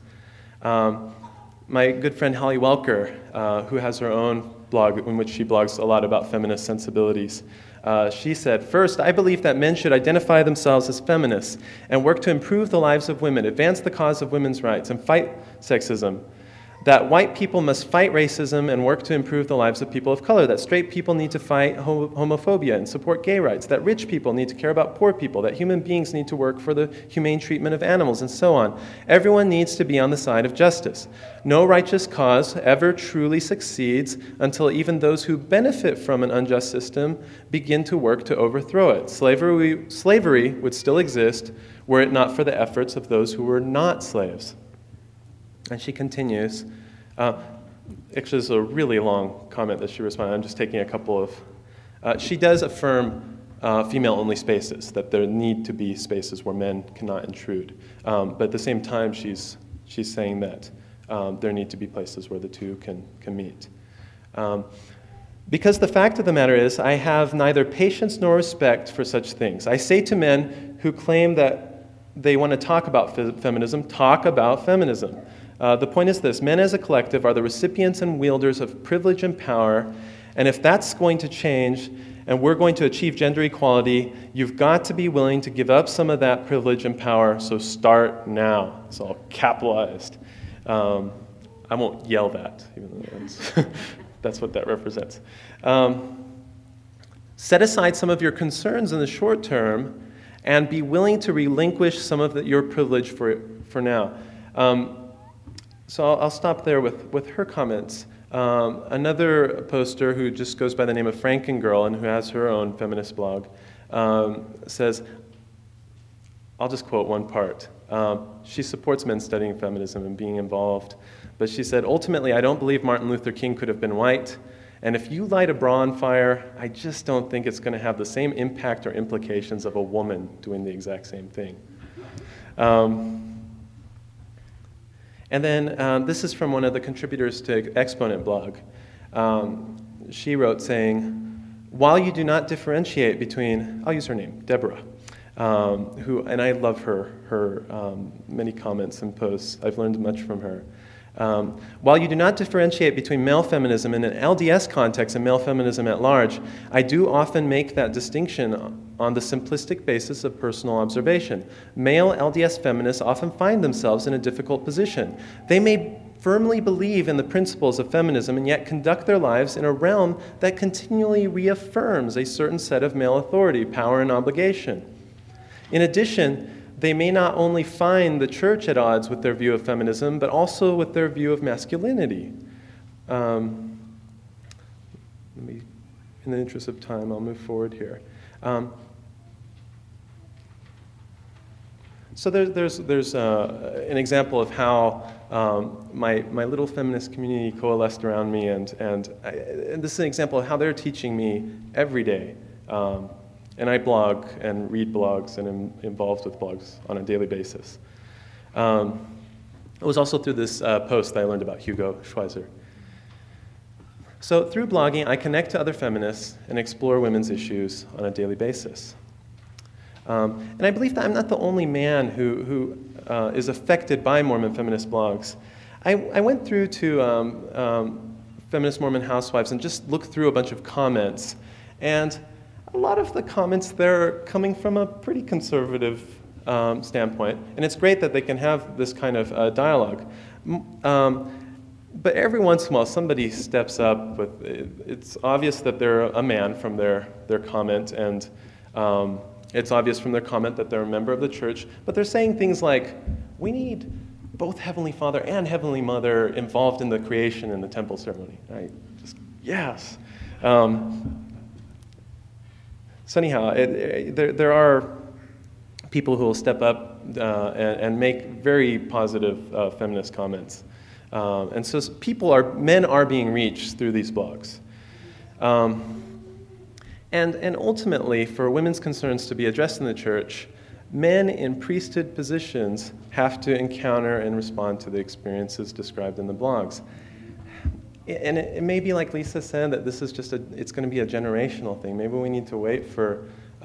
My good friend Holly Welker, who has her own blog in which she blogs a lot about feminist sensibilities, she said, "First, I believe that men should identify themselves as feminists and work to improve the lives of women, advance the cause of women's rights, and fight sexism. That white people must fight racism and work to improve the lives of people of color. That straight people need to fight homophobia and support gay rights. That rich people need to care about poor people. That human beings need to work for the humane treatment of animals, and so on. Everyone needs to be on the side of justice. No righteous cause ever truly succeeds until even those who benefit from an unjust system begin to work to overthrow it. Slavery would still exist were it not for the efforts of those who were not slaves." And she continues. Actually, this is a really long comment that she responded. I'm just taking a couple of... she does affirm female-only spaces, that there need to be spaces where men cannot intrude. But at the same time, she's saying that there need to be places where the two can meet. Because the fact of the matter is, I have neither patience nor respect for such things. I say to men who claim that they want to talk about feminism, talk about feminism. The point is this: men as a collective are the recipients and wielders of privilege and power, and if that's going to change and we're going to achieve gender equality, you've got to be willing to give up some of that privilege and power, so start now. It's all capitalized. I won't yell that, even though that's what that represents. Set aside some of your concerns in the short term and be willing to relinquish some of your privilege for now. So I'll stop there with her comments. Another poster who just goes by the name of Frankengirl and who has her own feminist blog says, I'll just quote one part. She supports men studying feminism and being involved. But she said, "Ultimately, I don't believe Martin Luther King could have been white. And if you light a bra on fire, I just don't think it's going to have the same impact or implications of a woman doing the exact same thing." And then this is from one of the contributors to Exponent blog. She wrote saying, "While you do not differentiate between," I'll use her name, Deborah, and I love her many comments and posts. I've learned much from her. While you do not differentiate between male feminism in an LDS context and male feminism at large, I do often make that distinction on the simplistic basis of personal observation. Male LDS feminists often find themselves in a difficult position. They may firmly believe in the principles of feminism and yet conduct their lives in a realm that continually reaffirms a certain set of male authority, power, and obligation. In addition, they may not only find the church at odds with their view of feminism, but also with their view of masculinity. In the interest of time, I'll move forward here. So there's an example of how my little feminist community coalesced around me, and this is an example of how they're teaching me every day. And I blog and read blogs and am involved with blogs on a daily basis. It was also through this post that I learned about Hugo Schweizer. So through blogging, I connect to other feminists and explore women's issues on a daily basis. And I believe that I'm not the only man who is affected by Mormon feminist blogs. I went through to Feminist Mormon Housewives and just look through a bunch of comments. And a lot of the comments there are coming from a pretty conservative standpoint. And it's great that they can have this kind of dialogue. But every once in a while, somebody steps up with, it's obvious that they're a man from their comment, and it's obvious from their comment that they're a member of the church, but they're saying things like, we need both Heavenly Father and Heavenly Mother involved in the creation and the temple ceremony. Yes. So anyhow, there are people who will step up and make very positive feminist comments. And so men are being reached through these blogs. And ultimately, for women's concerns to be addressed in the church, men in priesthood positions have to encounter and respond to the experiences described in the blogs. And it may be like Lisa said, that this is just it's going to be a generational thing. Maybe we need to wait for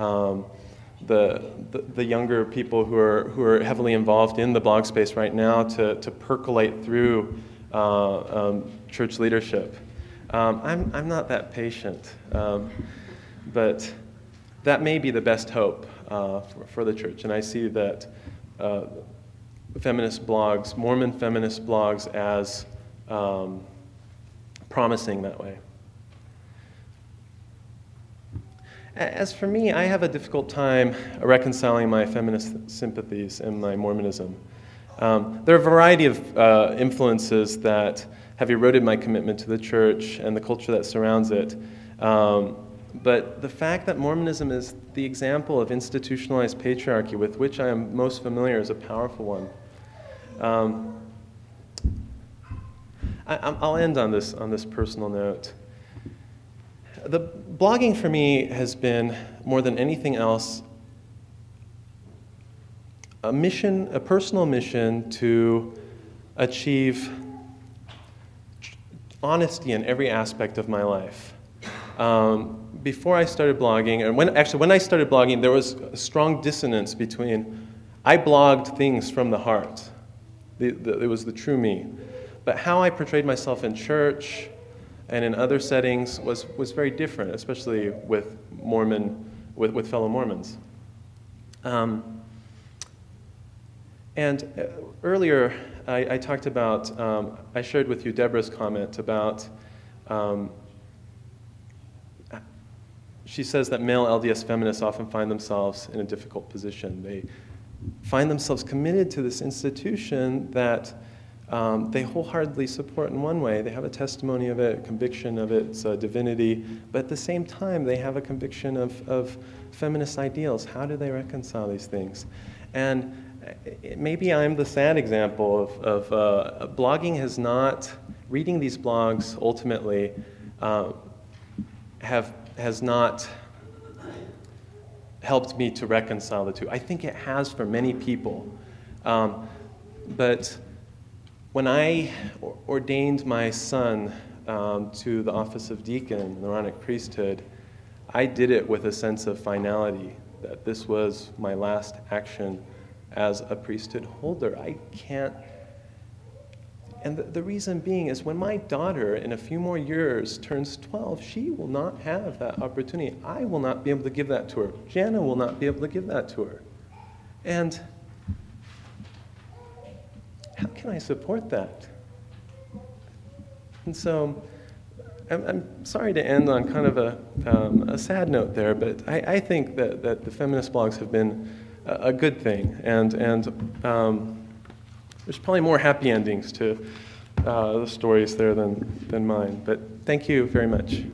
the younger people who are heavily involved in the blog space right now to percolate through church leadership. I'm not that patient, but that may be the best hope for the church. And I see that feminist blogs, Mormon feminist blogs, as promising that way. As for me, I have a difficult time reconciling my feminist sympathies and my Mormonism. There are a variety of influences that have eroded my commitment to the church and the culture that surrounds it. But the fact that Mormonism is the example of institutionalized patriarchy with which I am most familiar is a powerful one. I'll end on this personal note. The blogging for me has been, more than anything else, a personal mission to achieve honesty in every aspect of my life. Before I started blogging, and when I started blogging, there was a strong dissonance between, I blogged things from the heart. It was the true me. But how I portrayed myself in church and in other settings was very different, especially with fellow Mormons. And earlier, I talked about, I shared with you Deborah's comment about, she says that male LDS feminists often find themselves in a difficult position. They find themselves committed to this institution that they wholeheartedly support in one way. They have a testimony of it, a conviction of its divinity, but at the same time, they have a conviction of feminist ideals. How do they reconcile these things? And maybe I'm the sad example of blogging has not, reading these blogs ultimately has not helped me to reconcile the two. I think it has for many people. But when I ordained my son to the office of deacon in the Aaronic priesthood, I did it with a sense of finality, that this was my last action as a priesthood holder. I can't, and the reason being is when my daughter in a few more years turns 12, she will not have that opportunity. I will not be able to give that to her. Jana will not be able to give that to her. And how can I support that? And so I'm sorry to end on kind of a sad note there, but I think that the feminist blogs have been a good thing, and there's probably more happy endings to the stories there than mine. But thank you very much.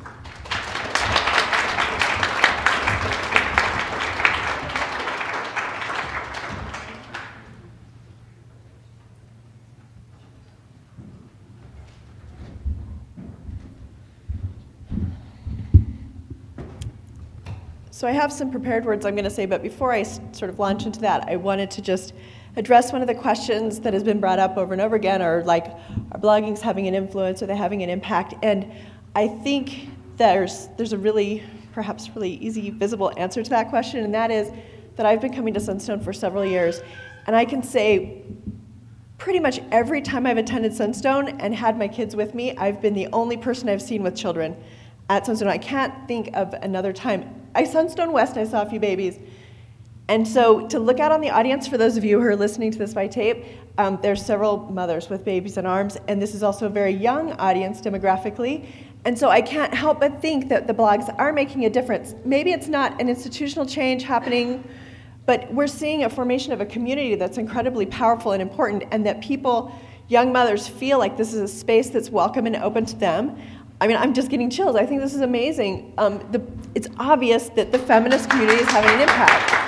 So I have some prepared words I'm going to say, but before I sort of launch into that, I wanted to just address one of the questions that has been brought up over and over again, are like, are bloggings having an influence? Are they having an impact? And I think there's a really, perhaps really easy, visible answer to that question, and that is that I've been coming to Sunstone for several years, and I can say pretty much every time I've attended Sunstone and had my kids with me, I've been the only person I've seen with children at Sunstone. I can't think of another time. Sunstone West, I saw a few babies. And so to look out on the audience, for those of you who are listening to this by tape, there's several mothers with babies in arms, and this is also a very young audience demographically. And so I can't help but think that the blogs are making a difference. Maybe it's not an institutional change happening, but we're seeing a formation of a community that's incredibly powerful and important, and that people, young mothers, feel like this is a space that's welcome and open to them. I mean, I'm just getting chills. I think this is amazing. It's obvious that the feminist community is having an impact.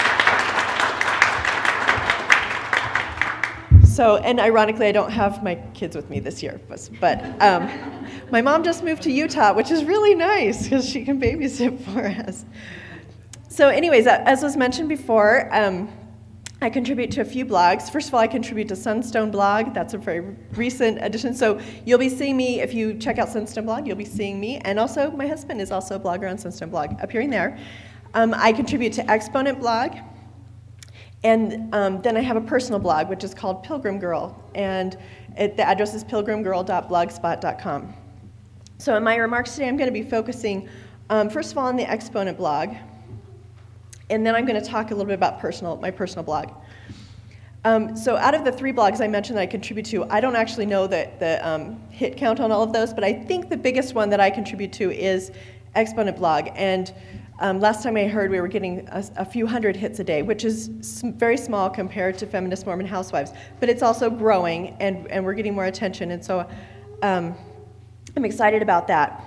So, and ironically, I don't have my kids with me this year, but my mom just moved to Utah, which is really nice because she can babysit for us. So anyways, as was mentioned before, I contribute to a few blogs. First of all, I contribute to Sunstone blog. That's a very recent addition. So you'll be seeing me, if you check out Sunstone blog, you'll be seeing me. And also, my husband is also a blogger on Sunstone blog, appearing there. I contribute to Exponent blog. And then I have a personal blog, which is called Pilgrim Girl. And the address is pilgrimgirl.blogspot.com. So in my remarks today, I'm going to be focusing, first of all, on the Exponent blog. And then I'm going to talk a little bit about my personal blog. So out of the 3 blogs I mentioned that I contribute to, I don't actually know the hit count on all of those, but I think the biggest one that I contribute to is Exponent blog. And last time I heard, we were getting a few hundred hits a day, which is very small compared to Feminist Mormon Housewives. But it's also growing, and we're getting more attention. And so I'm excited about that.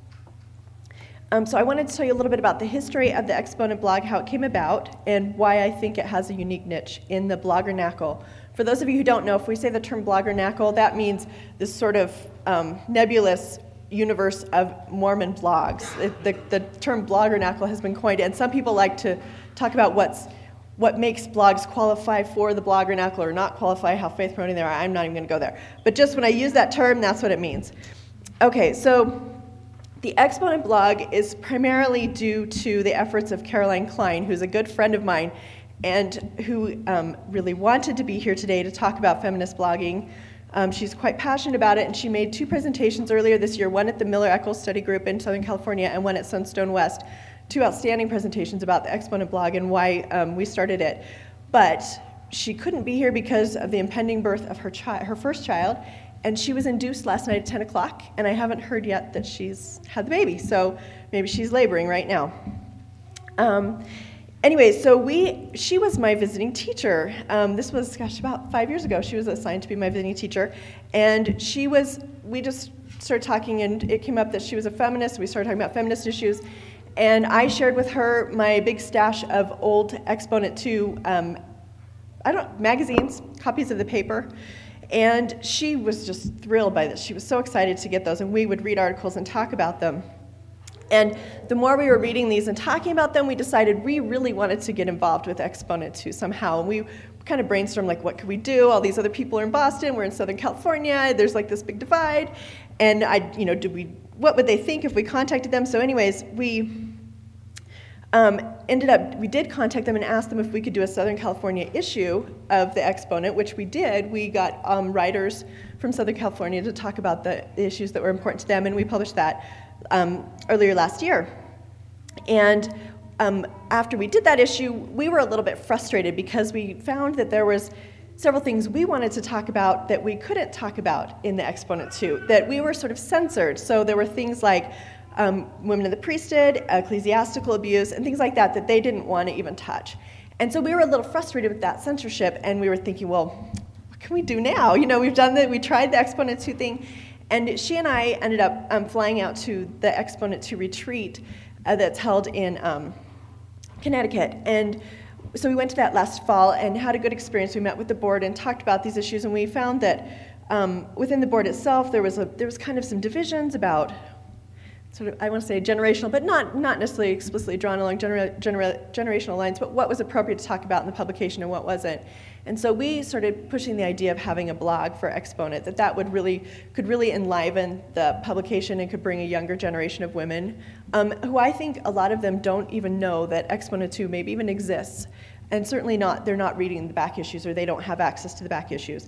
So I wanted to tell you a little bit about the history of the Exponent blog, how it came about, and why I think it has a unique niche in the bloggernacle. For those of you who don't know, if we say the term bloggernacle, that means this sort of nebulous universe of Mormon blogs. The term bloggernacle has been coined, and some people like to talk about what makes blogs qualify for the bloggernacle or not qualify, how faith-promoting they are. I'm not even going to go there. But just when I use that term, that's what it means. Okay, so the Exponent blog is primarily due to the efforts of Caroline Klein, who's a good friend of mine, and who really wanted to be here today to talk about feminist blogging. She's quite passionate about it, and she made 2 presentations earlier this year, one at the Miller-Eccles Study Group in Southern California and one at Sunstone West. 2 outstanding presentations about the Exponent blog and why we started it. But she couldn't be here because of the impending birth of her first child, and she was induced last night at 10 o'clock, and I haven't heard yet that she's had the baby, so maybe she's laboring right now. Anyway, so she was my visiting teacher. This was, about 5 years ago. She was assigned to be my visiting teacher. And we just started talking, and it came up that she was a feminist. We started talking about feminist issues. And I shared with her my big stash of old Exponent 2 magazines, copies of the paper. And she was just thrilled by this. She was so excited to get those, and we would read articles and talk about them. And the more we were reading these and talking about them, we decided we really wanted to get involved with Exponent 2 somehow. And we kind of brainstormed, like, what could we do? All these other people are in Boston. We're in Southern California. There's, like, this big divide. And, what would they think if we contacted them? So anyways, we did contact them and asked them if we could do a Southern California issue of the Exponent, which we did. We got writers from Southern California to talk about the issues that were important to them, and we published that earlier last year. And after we did that issue, we were a little bit frustrated because we found that there was several things we wanted to talk about that we couldn't talk about in the Exponent 2, that we were sort of censored. So there were things like women in the priesthood, ecclesiastical abuse, and things like that that they didn't want to even touch. And so we were a little frustrated with that censorship, and we were thinking, well, what can we do now? We tried the Exponent 2 thing, and she and I ended up flying out to the Exponent 2 retreat that's held in Connecticut. And so we went to that last fall and had a good experience. We met with the board and talked about these issues, and we found that within the board itself, there was kind of some divisions about sort of, I want to say generational, but not necessarily explicitly drawn along generational lines, but what was appropriate to talk about in the publication and what wasn't. And so we started pushing the idea of having a blog for Exponent, that could really enliven the publication and could bring a younger generation of women, who I think a lot of them don't even know that Exponent 2 maybe even exists. And certainly they're not reading the back issues, or they don't have access to the back issues.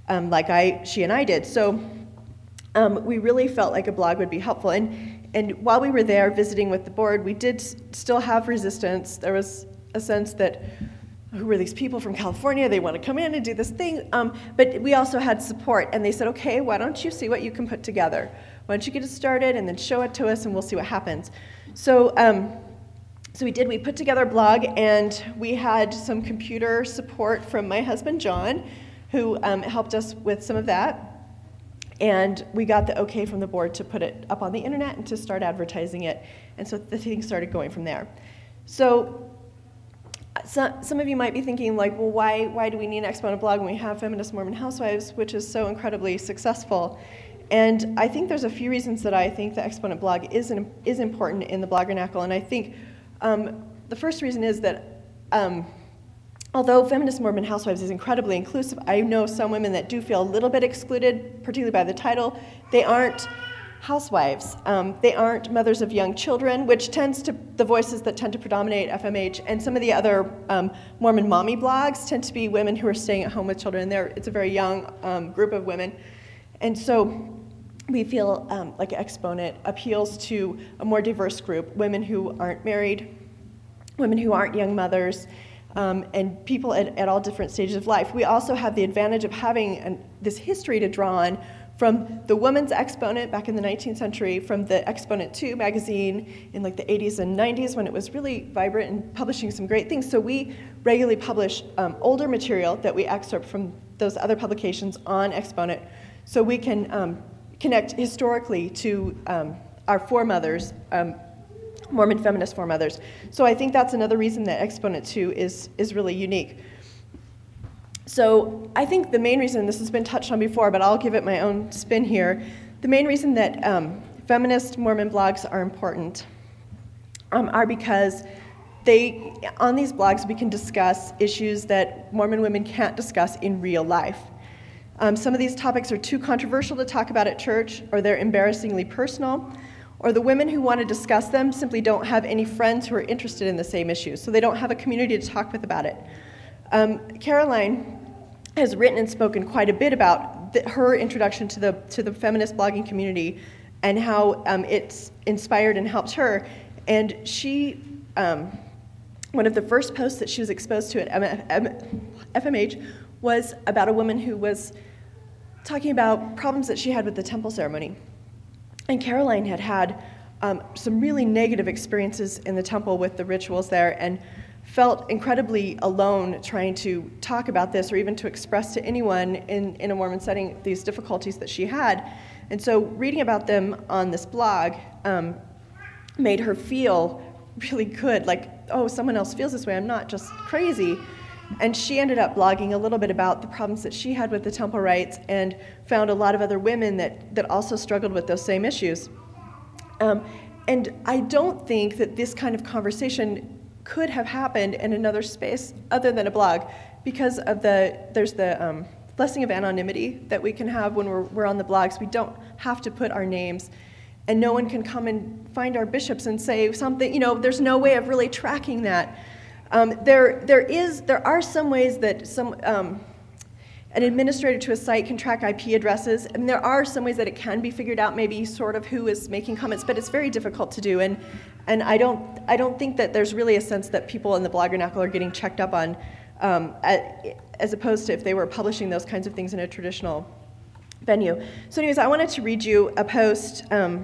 she and I did. So we really felt like a blog would be helpful. And while we were there visiting with the board, we did still have resistance. There was a sense that, who were these people from California? They want to come in and do this thing. But we also had support, and they said, okay, why don't you see what you can put together? Why don't you get it started and then show it to us, and we'll see what happens. So we did. We put together a blog, and we had some computer support from my husband, John, who helped us with some of that. And we got the okay from the board to put it up on the internet and to start advertising it. And so the thing started going from there. So some of you might be thinking, like, well, why do we need an Exponent blog when we have Feminist Mormon Housewives, which is so incredibly successful? And I think there's a few reasons that I think the Exponent blog is important in the Bloggernacle. And I think the first reason is that although Feminist Mormon Housewives is incredibly inclusive, I know some women that do feel a little bit excluded, particularly by the title. They aren't housewives. They aren't mothers of young children, which tends to, the voices that tend to predominate FMH, and some of the other Mormon mommy blogs tend to be women who are staying at home with children. It's a very young group of women. And so we feel like Exponent appeals to a more diverse group, women who aren't married, women who aren't young mothers, and people at all different stages of life. We also have the advantage of having this history to draw on from the Woman's Exponent back in the 19th century, from the Exponent 2 magazine in like the 80s and 90s when it was really vibrant and publishing some great things. So we regularly publish older material that we excerpt from those other publications on Exponent, so we can connect historically to our foremothers, Mormon feminist foremothers. So I think that's another reason that Exponent 2 is really unique. So I think the main reason, this has been touched on before, but I'll give it my own spin here, the main reason that feminist Mormon blogs are important are because on these blogs we can discuss issues that Mormon women can't discuss in real life. Some of these topics are too controversial to talk about at church, or they're embarrassingly personal, or the women who want to discuss them simply don't have any friends who are interested in the same issues, so they don't have a community to talk with about it. Caroline has written and spoken quite a bit about her introduction to the feminist blogging community and how it's inspired and helped her. And she, one of the first posts that she was exposed to at FMH was about a woman who was talking about problems that she had with the temple ceremony. And Caroline had some really negative experiences in the temple with the rituals there, and felt incredibly alone trying to talk about this or even to express to anyone in a Mormon setting these difficulties that she had. And so reading about them on this blog made her feel really good, like, oh, someone else feels this way, I'm not just crazy. And she ended up blogging a little bit about the problems that she had with the temple rites, and found a lot of other women that also struggled with those same issues. And I don't think that this kind of conversation could have happened in another space other than a blog, because of there's the blessing of anonymity that we can have when we're on the blogs. We don't have to put our names, and no one can come and find our bishops and say something. There's no way of really tracking that. There are some ways that an administrator to a site can track IP addresses, and there are some ways that it can be figured out, maybe sort of who is making comments, but it's very difficult to do. And I don't think that there's really a sense that people in the Bloggernacle are getting checked up on, as opposed to if they were publishing those kinds of things in a traditional venue. So anyways, I wanted to read you a post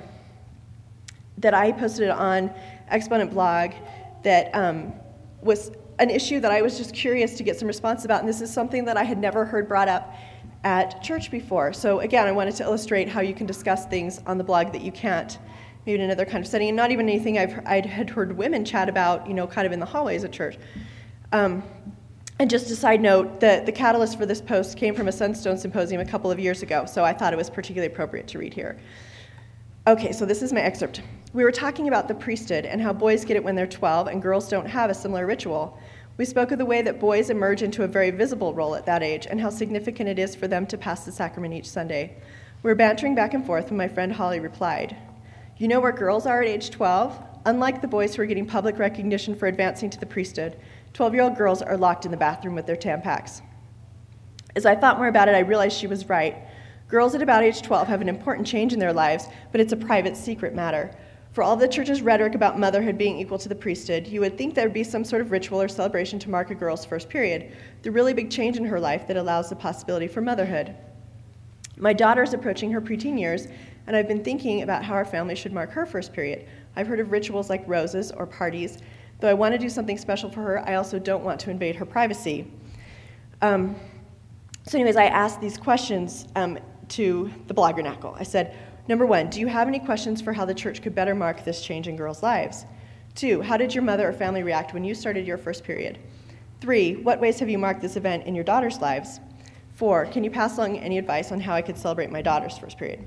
that I posted on Exponent blog that was an issue that I was just curious to get some response about, and this is something that I had never heard brought up at church before. So again, I wanted to illustrate how you can discuss things on the blog that you can't maybe in another kind of setting, and not even anything I had heard women chat about, kind of in the hallways at church. And just a side note, the catalyst for this post came from a Sunstone symposium a couple of years ago, so I thought it was particularly appropriate to read here. Okay, so this is my excerpt. We were talking about the priesthood and how boys get it when they're 12 and girls don't have a similar ritual. We spoke of the way that boys emerge into a very visible role at that age and how significant it is for them to pass the sacrament each Sunday. We were bantering back and forth when my friend Holly replied, "You know where girls are at age 12? Unlike the boys who are getting public recognition for advancing to the priesthood, 12-year-old girls are locked in the bathroom with their Tampax." As I thought more about it, I realized she was right. Girls at about age 12 have an important change in their lives, but it's a private, secret matter. For all the church's rhetoric about motherhood being equal to the priesthood, you would think there would be some sort of ritual or celebration to mark a girl's first period, the really big change in her life that allows the possibility for motherhood. My daughter is approaching her preteen years, and I've been thinking about how our family should mark her first period. I've heard of rituals like roses or parties. Though I want to do something special for her, I also don't want to invade her privacy. So anyways, I asked these questions to the Bloggernacle. I said, number 1, do you have any questions for how the church could better mark this change in girls' lives? 2, how did your mother or family react when you started your first period? 3, what ways have you marked this event in your daughter's lives? 4, can you pass along any advice on how I could celebrate my daughter's first period?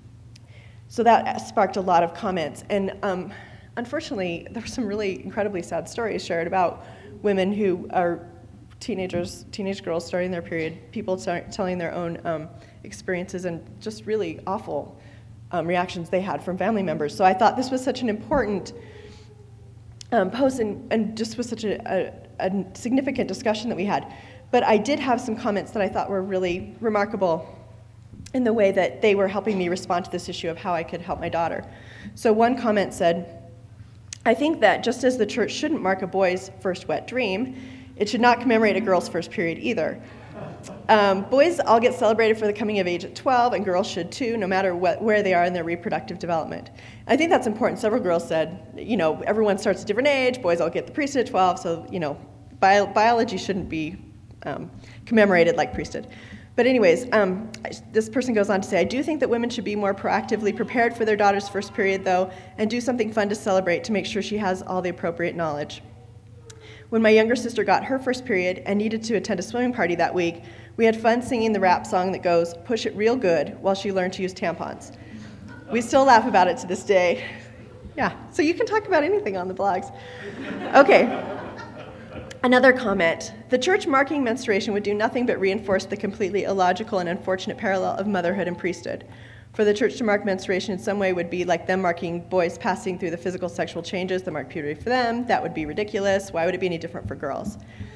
So that sparked a lot of comments. And unfortunately, there were some really incredibly sad stories shared about women who are teenage girls starting their period, people telling their own experiences and just really awful reactions they had from family members. So I thought this was such an important post and just was such a significant discussion that we had. But I did have some comments that I thought were really remarkable in the way that they were helping me respond to this issue of how I could help my daughter. So one comment said, I think that just as the church shouldn't mark a boy's first wet dream, it should not commemorate a girl's first period either. Boys all get celebrated for the coming of age at 12, and girls should too, no matter where they are in their reproductive development. I think that's important. Several girls said, everyone starts at a different age, boys all get the priesthood at 12, so, biology shouldn't be commemorated like priesthood. But anyways, this person goes on to say, I do think that women should be more proactively prepared for their daughter's first period, though, and do something fun to celebrate to make sure she has all the appropriate knowledge. When my younger sister got her first period and needed to attend a swimming party that week, we had fun singing the rap song that goes, push it real good, while she learned to use tampons. We still laugh about it to this day. Yeah, so you can talk about anything on the blogs. Okay. Another comment, the church marking menstruation would do nothing but reinforce the completely illogical and unfortunate parallel of motherhood and priesthood. For the church to mark menstruation in some way would be like them marking boys passing through the physical sexual changes that mark puberty for them. That would be ridiculous. Why would it be any different for girls?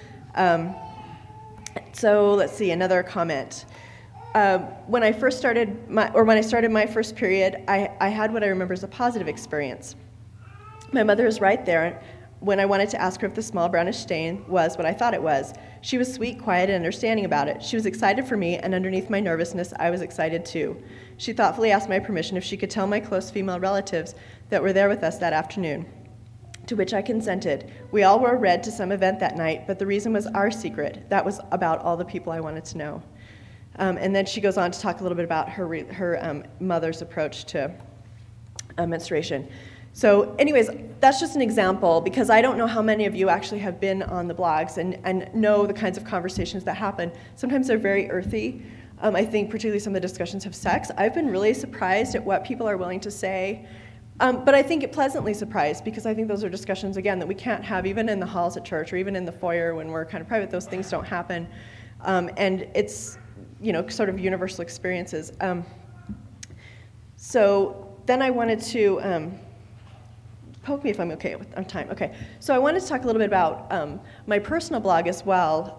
So let's see, another comment. When I started my first period, I had what I remember as a positive experience. My mother was right there when I wanted to ask her if the small brownish stain was what I thought it was. She was sweet, quiet, and understanding about it. She was excited for me, and underneath my nervousness, I was excited too. She thoughtfully asked my permission if she could tell my close female relatives that were there with us that afternoon, to which I consented. We all wore red to some event that night, but the reason was our secret. That was about all the people I wanted to know. And then she goes on to talk a little bit about her mother's approach to menstruation. So anyways, that's just an example, because I don't know how many of you actually have been on the blogs and know the kinds of conversations that happen. Sometimes they're very earthy. I think particularly some of the discussions have sex. I've been really surprised at what people are willing to say, but I think pleasantly surprised, because I think those are discussions, again, that we can't have even in the halls at church or even in the foyer when we're kind of private. Those things don't happen, and it's sort of universal experiences. So then I wanted to poke me if I'm okay on time. Okay, so I wanted to talk a little bit about my personal blog as well.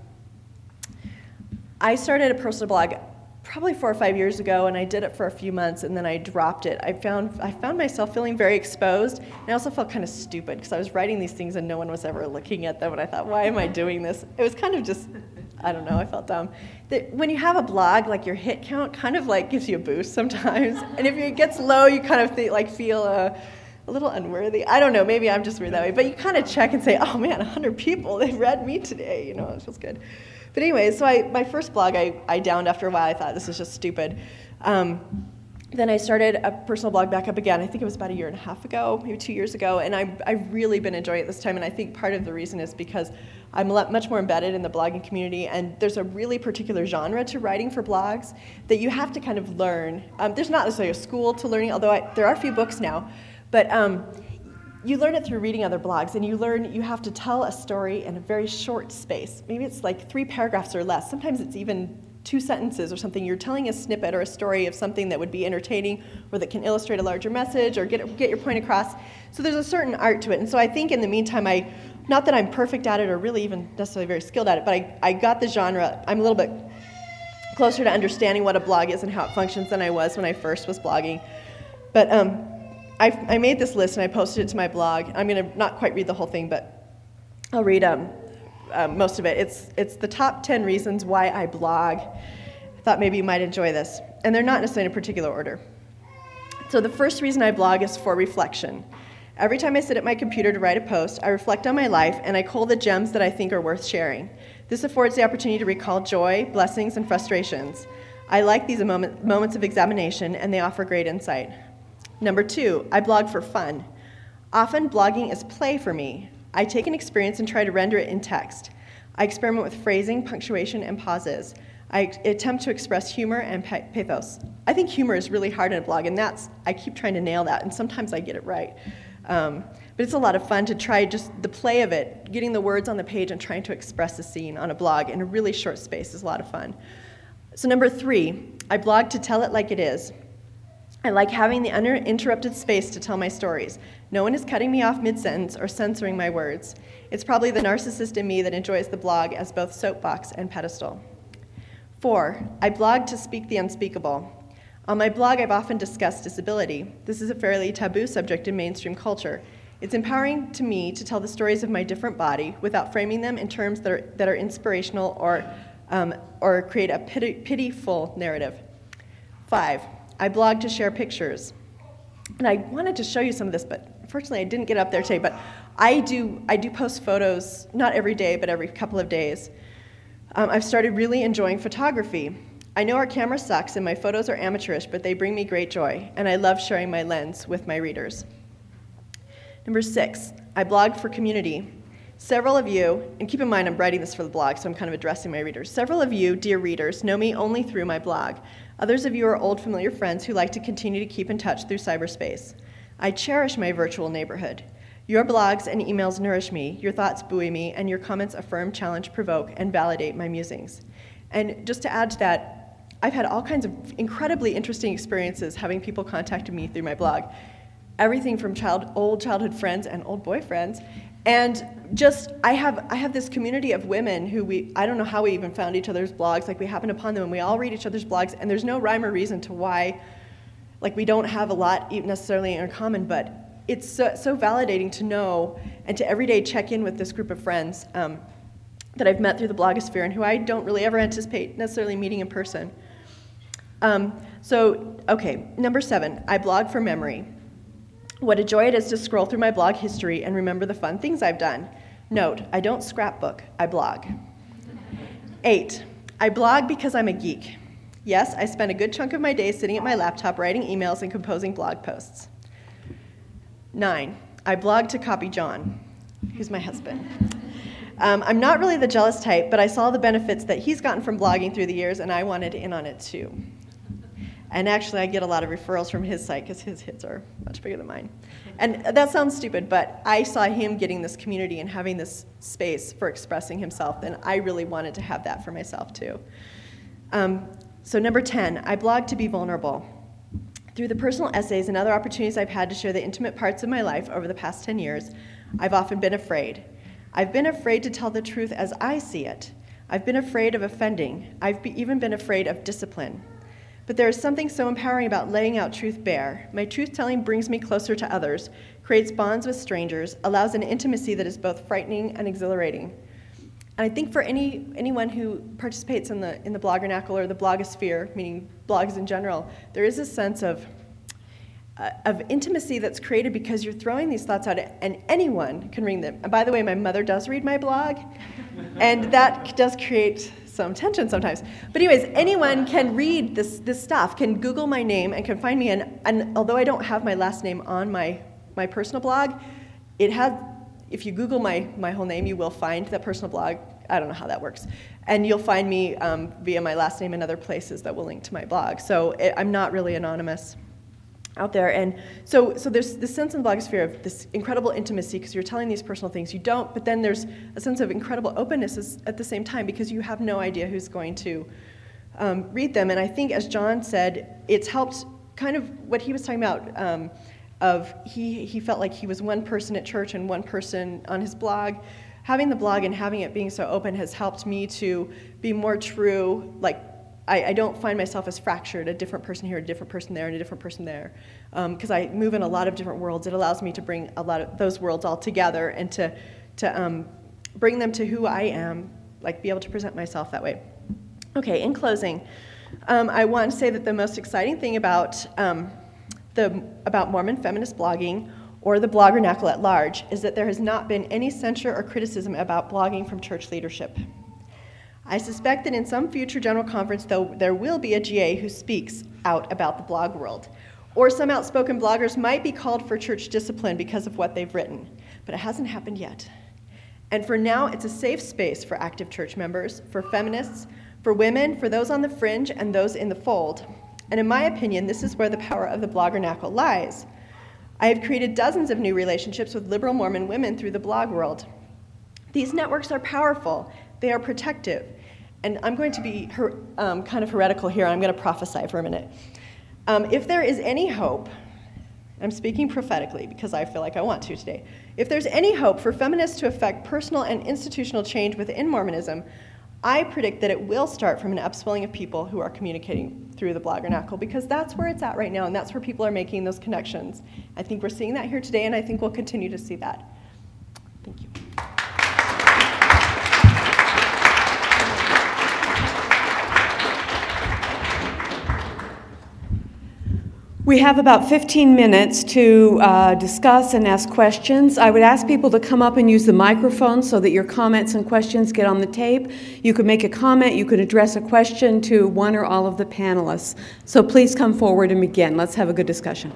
I started a personal blog probably 4 or 5 years ago, and I did it for a few months, and then I dropped it. I found myself feeling very exposed, and I also felt kind of stupid because I was writing these things and no one was ever looking at them, and I thought, why am I doing this? It was kind of just, I don't know, I felt dumb. When you have a blog, like your hit count kind of like gives you a boost sometimes, and if it gets low, you kind of feel a little unworthy. I don't know, maybe I'm just weird that way, but you kind of check and say, oh man, 100 people, they read me today, it feels good. But anyway, so my first blog I downed after a while. I thought this is just stupid. Then I started a personal blog back up again. I think it was about 1.5 years ago, maybe 2 years ago, and I've really been enjoying it this time, and I think part of the reason is because I'm much more embedded in the blogging community, and there's a really particular genre to writing for blogs that you have to kind of learn. There's not necessarily a school to learning, although there are a few books now, but you learn it through reading other blogs, and you have to tell a story in a very short space. Maybe it's like 3 paragraphs or less. Sometimes it's even 2 sentences or something. You're telling a snippet or a story of something that would be entertaining or that can illustrate a larger message or get your point across. So there's a certain art to it. And so I think in the meantime, not that I'm perfect at it or really even necessarily very skilled at it, but I got the genre. I'm a little bit closer to understanding what a blog is and how it functions than I was when I first was blogging. But I made this list and I posted it to my blog. I'm going to not quite read the whole thing, but I'll read most of it. It's the top 10 reasons why I blog. I thought maybe you might enjoy this. And they're not necessarily in a particular order. So the first reason I blog is for reflection. Every time I sit at my computer to write a post, I reflect on my life and I cull the gems that I think are worth sharing. This affords the opportunity to recall joy, blessings, and frustrations. I like these moments of examination, and they offer great insight. Number 2, I blog for fun. Often, blogging is play for me. I take an experience and try to render it in text. I experiment with phrasing, punctuation, and pauses. I attempt to express humor and pathos. I think humor is really hard in a blog, and I keep trying to nail that, and sometimes I get it right. But it's a lot of fun to try just the play of it, getting the words on the page and trying to express a scene on a blog in a really short space is a lot of fun. So number 3, I blog to tell it like it is. I like having the uninterrupted space to tell my stories. No one is cutting me off mid-sentence or censoring my words. It's probably the narcissist in me that enjoys the blog as both soapbox and pedestal. 4, I blog to speak the unspeakable. On my blog, I've often discussed disability. This is a fairly taboo subject in mainstream culture. It's empowering to me to tell the stories of my different body without framing them in terms that are inspirational or create a pitiful narrative. 5, I blog to share pictures. And I wanted to show you some of this, but unfortunately I didn't get up there today. But I do post photos, not every day, but every couple of days. I've started really enjoying photography. I know our camera sucks and my photos are amateurish, but they bring me great joy, and I love sharing my lens with my readers. Number 6, I blog for community. Several of you, and keep in mind I'm writing this for the blog, so I'm kind of addressing my readers. Several of you, dear readers, know me only through my blog. Others of you are old familiar friends who like to continue to keep in touch through cyberspace. I cherish my virtual neighborhood. Your blogs and emails nourish me, your thoughts buoy me, and your comments affirm, challenge, provoke, and validate my musings. And just to add to that, I've had all kinds of incredibly interesting experiences having people contact me through my blog. Everything from old childhood friends and old boyfriends. And just, I have this community of women who I don't know how we even found each other's blogs, like we happened upon them and we all read each other's blogs, and there's no rhyme or reason to why, like we don't have a lot necessarily in common, but it's so validating to know and to every day check in with this group of friends that I've met through the blogosphere and who I don't really ever anticipate necessarily meeting in person. Number 7, I blog for memory. What a joy it is to scroll through my blog history and remember the fun things I've done. Note, I don't scrapbook, I blog. 8, I blog because I'm a geek. Yes, I spend a good chunk of my day sitting at my laptop writing emails and composing blog posts. 9, I blog to copy John, who's my husband. I'm not really the jealous type, but I saw the benefits that he's gotten from blogging through the years, and I wanted in on it too. And actually, I get a lot of referrals from his site because his hits are much bigger than mine. And that sounds stupid, but I saw him getting this community and having this space for expressing himself, and I really wanted to have that for myself too. So number 10, I blog to be vulnerable. Through the personal essays and other opportunities I've had to share the intimate parts of my life over the past 10 years, I've often been afraid. I've been afraid to tell the truth as I see it. I've been afraid of offending. I've even been afraid of discipline. But there is something so empowering about laying out truth bare. My truth-telling brings me closer to others, creates bonds with strangers, allows an intimacy that is both frightening and exhilarating. And I think for anyone who participates in the bloggernacle or the blogosphere, meaning blogs in general, there is a sense of intimacy that's created because you're throwing these thoughts out, and anyone can read them. And by the way, my mother does read my blog, and that does create some tension sometimes. But anyways, anyone can read this stuff, can Google my name, and can find me. And although I don't have my last name on my personal blog, if you Google my whole name, you will find that personal blog. I don't know how that works. And you'll find me via my last name and other places that will link to my blog. So I'm not really anonymous out there. And so there's this sense in the blogosphere of this incredible intimacy because you're telling these personal things. You don't, but then there's a sense of incredible openness at the same time because you have no idea who's going to read them. And I think, as John said, it's helped kind of what he was talking about, he felt like he was one person at church and one person on his blog. Having the blog and having it being so open has helped me to be more true. Like, I don't find myself as fractured, a different person here, a different person there, and a different person there. Because I move in a lot of different worlds. It allows me to bring a lot of those worlds all together and to bring them to who I am, like be able to present myself that way. Okay, in closing, I want to say that the most exciting thing about Mormon feminist blogging, or the bloggernacle at large, is that there has not been any censure or criticism about blogging from church leadership. I suspect that in some future general conference, though, there will be a GA who speaks out about the blog world, or some outspoken bloggers might be called for church discipline because of what they've written, but it hasn't happened yet. And for now, it's a safe space for active church members, for feminists, for women, for those on the fringe, and those in the fold. And in my opinion, this is where the power of the bloggernacle lies. I have created dozens of new relationships with liberal Mormon women through the blog world. These networks are powerful. They are protective. And I'm going to be kind of heretical here. I'm going to prophesy for a minute. If there is any hope, I'm speaking prophetically because I feel like I want to today. If there's any hope for feminists to affect personal and institutional change within Mormonism, I predict that it will start from an upswelling of people who are communicating through the bloggernacle, because that's where it's at right now, and that's where people are making those connections. I think we're seeing that here today, and I think we'll continue to see that. Thank you. We have about 15 minutes to discuss and ask questions. I would ask people to come up and use the microphone so that your comments and questions get on the tape. You could make a comment, you could address a question to one or all of the panelists. So please come forward and begin. Let's have a good discussion.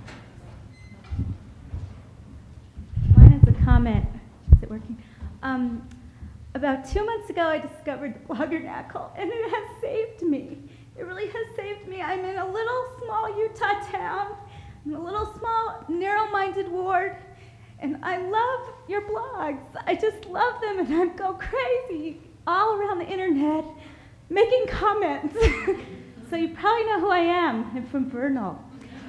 Mine is a comment. Is it working? About 2 months ago, I discovered the bloggernacle, and it has saved me. It really has saved me. I'm in a little small Utah town, in a little small, narrow-minded ward, and I love your blogs. I just love them, and I go crazy all around the internet making comments. So you probably know who I am. I'm from Vernal.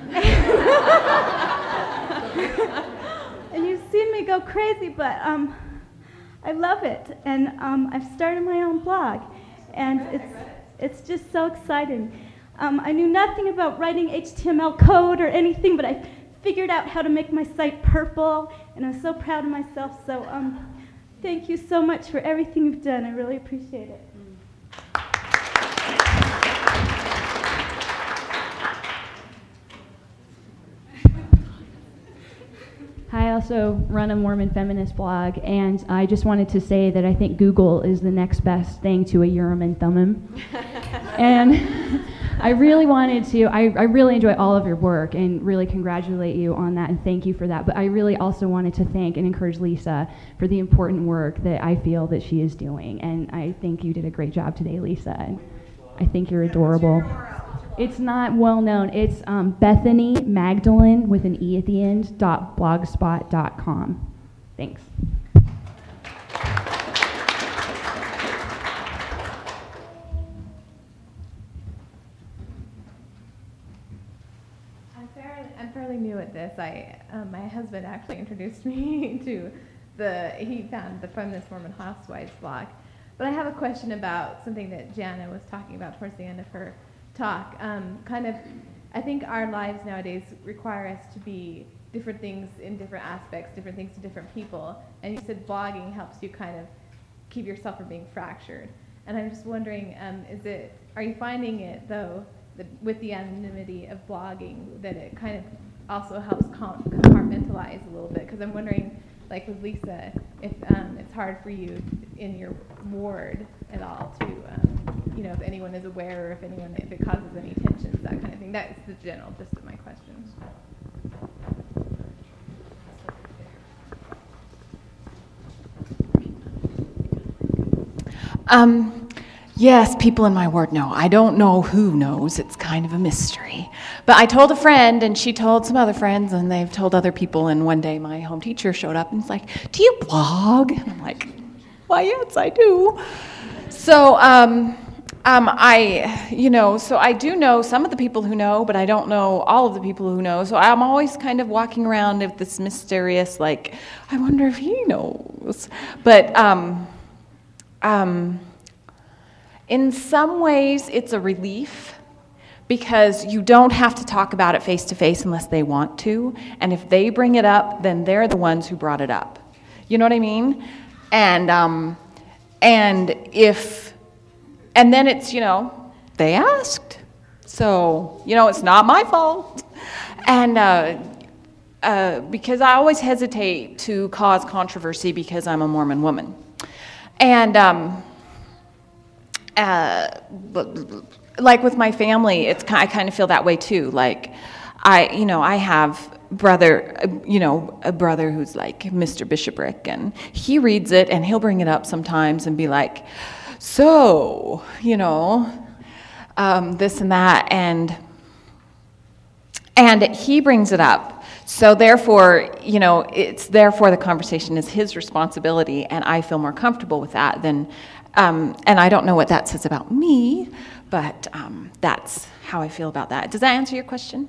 And you've seen me go crazy, but I love it, and I've started my own blog, and it's just so exciting. I knew nothing about writing HTML code or anything, but I figured out how to make my site purple, and I'm so proud of myself. So thank you so much for everything you've done. I really appreciate it. I also run a Mormon feminist blog, and I just wanted to say that I think Google is the next best thing to a Urim and Thummim. And I really wanted to, I really enjoy all of your work and really congratulate you on that and thank you for that. But I really also wanted to thank and encourage Lisa for the important work that I feel that she is doing. And I think you did a great job today, Lisa. And I think you're adorable. It's not well known. It's Bethany Magdalene with an E at the end, .blogspot.com. Thanks. I'm fairly new at this. My husband actually introduced me to he found the Feminist Mormon Housewives blog. But I have a question about something that Jana was talking about towards the end of her talk. I think our lives nowadays require us to be different things in different aspects, different things to different people. And you said blogging helps you kind of keep yourself from being fractured. And I'm just wondering, are you finding it though, that with the anonymity of blogging, that it kind of also helps compartmentalize a little bit? Because I'm wondering, like with Lisa, if it's hard for you in your ward at all to, if anyone is aware, or if it causes any tensions, that kind of thing. That's the general gist of my question. Yes, people in my ward know. I don't know who knows. It's kind of a mystery. But I told a friend, and she told some other friends, and they've told other people. And one day my home teacher showed up and was like, "Do you blog?" And I'm like, "Why, yes, I do." So So I do know some of the people who know, but I don't know all of the people who know. So I'm always kind of walking around with this mysterious, like, I wonder if he knows. But in some ways, it's a relief because you don't have to talk about it face to face unless they want to. And if they bring it up, then they're the ones who brought it up. You know what I mean? And then it's, they asked. So, it's not my fault. And because I always hesitate to cause controversy because I'm a Mormon woman. And like with my family, I kind of feel that way too. Like, I have a brother who's like Mr. Bishopric, and he reads it and he'll bring it up sometimes and be like, so, this and that, and he brings it up. So therefore, the conversation is his responsibility, and I feel more comfortable with that than, and I don't know what that says about me, but that's how I feel about that. Does that answer your question?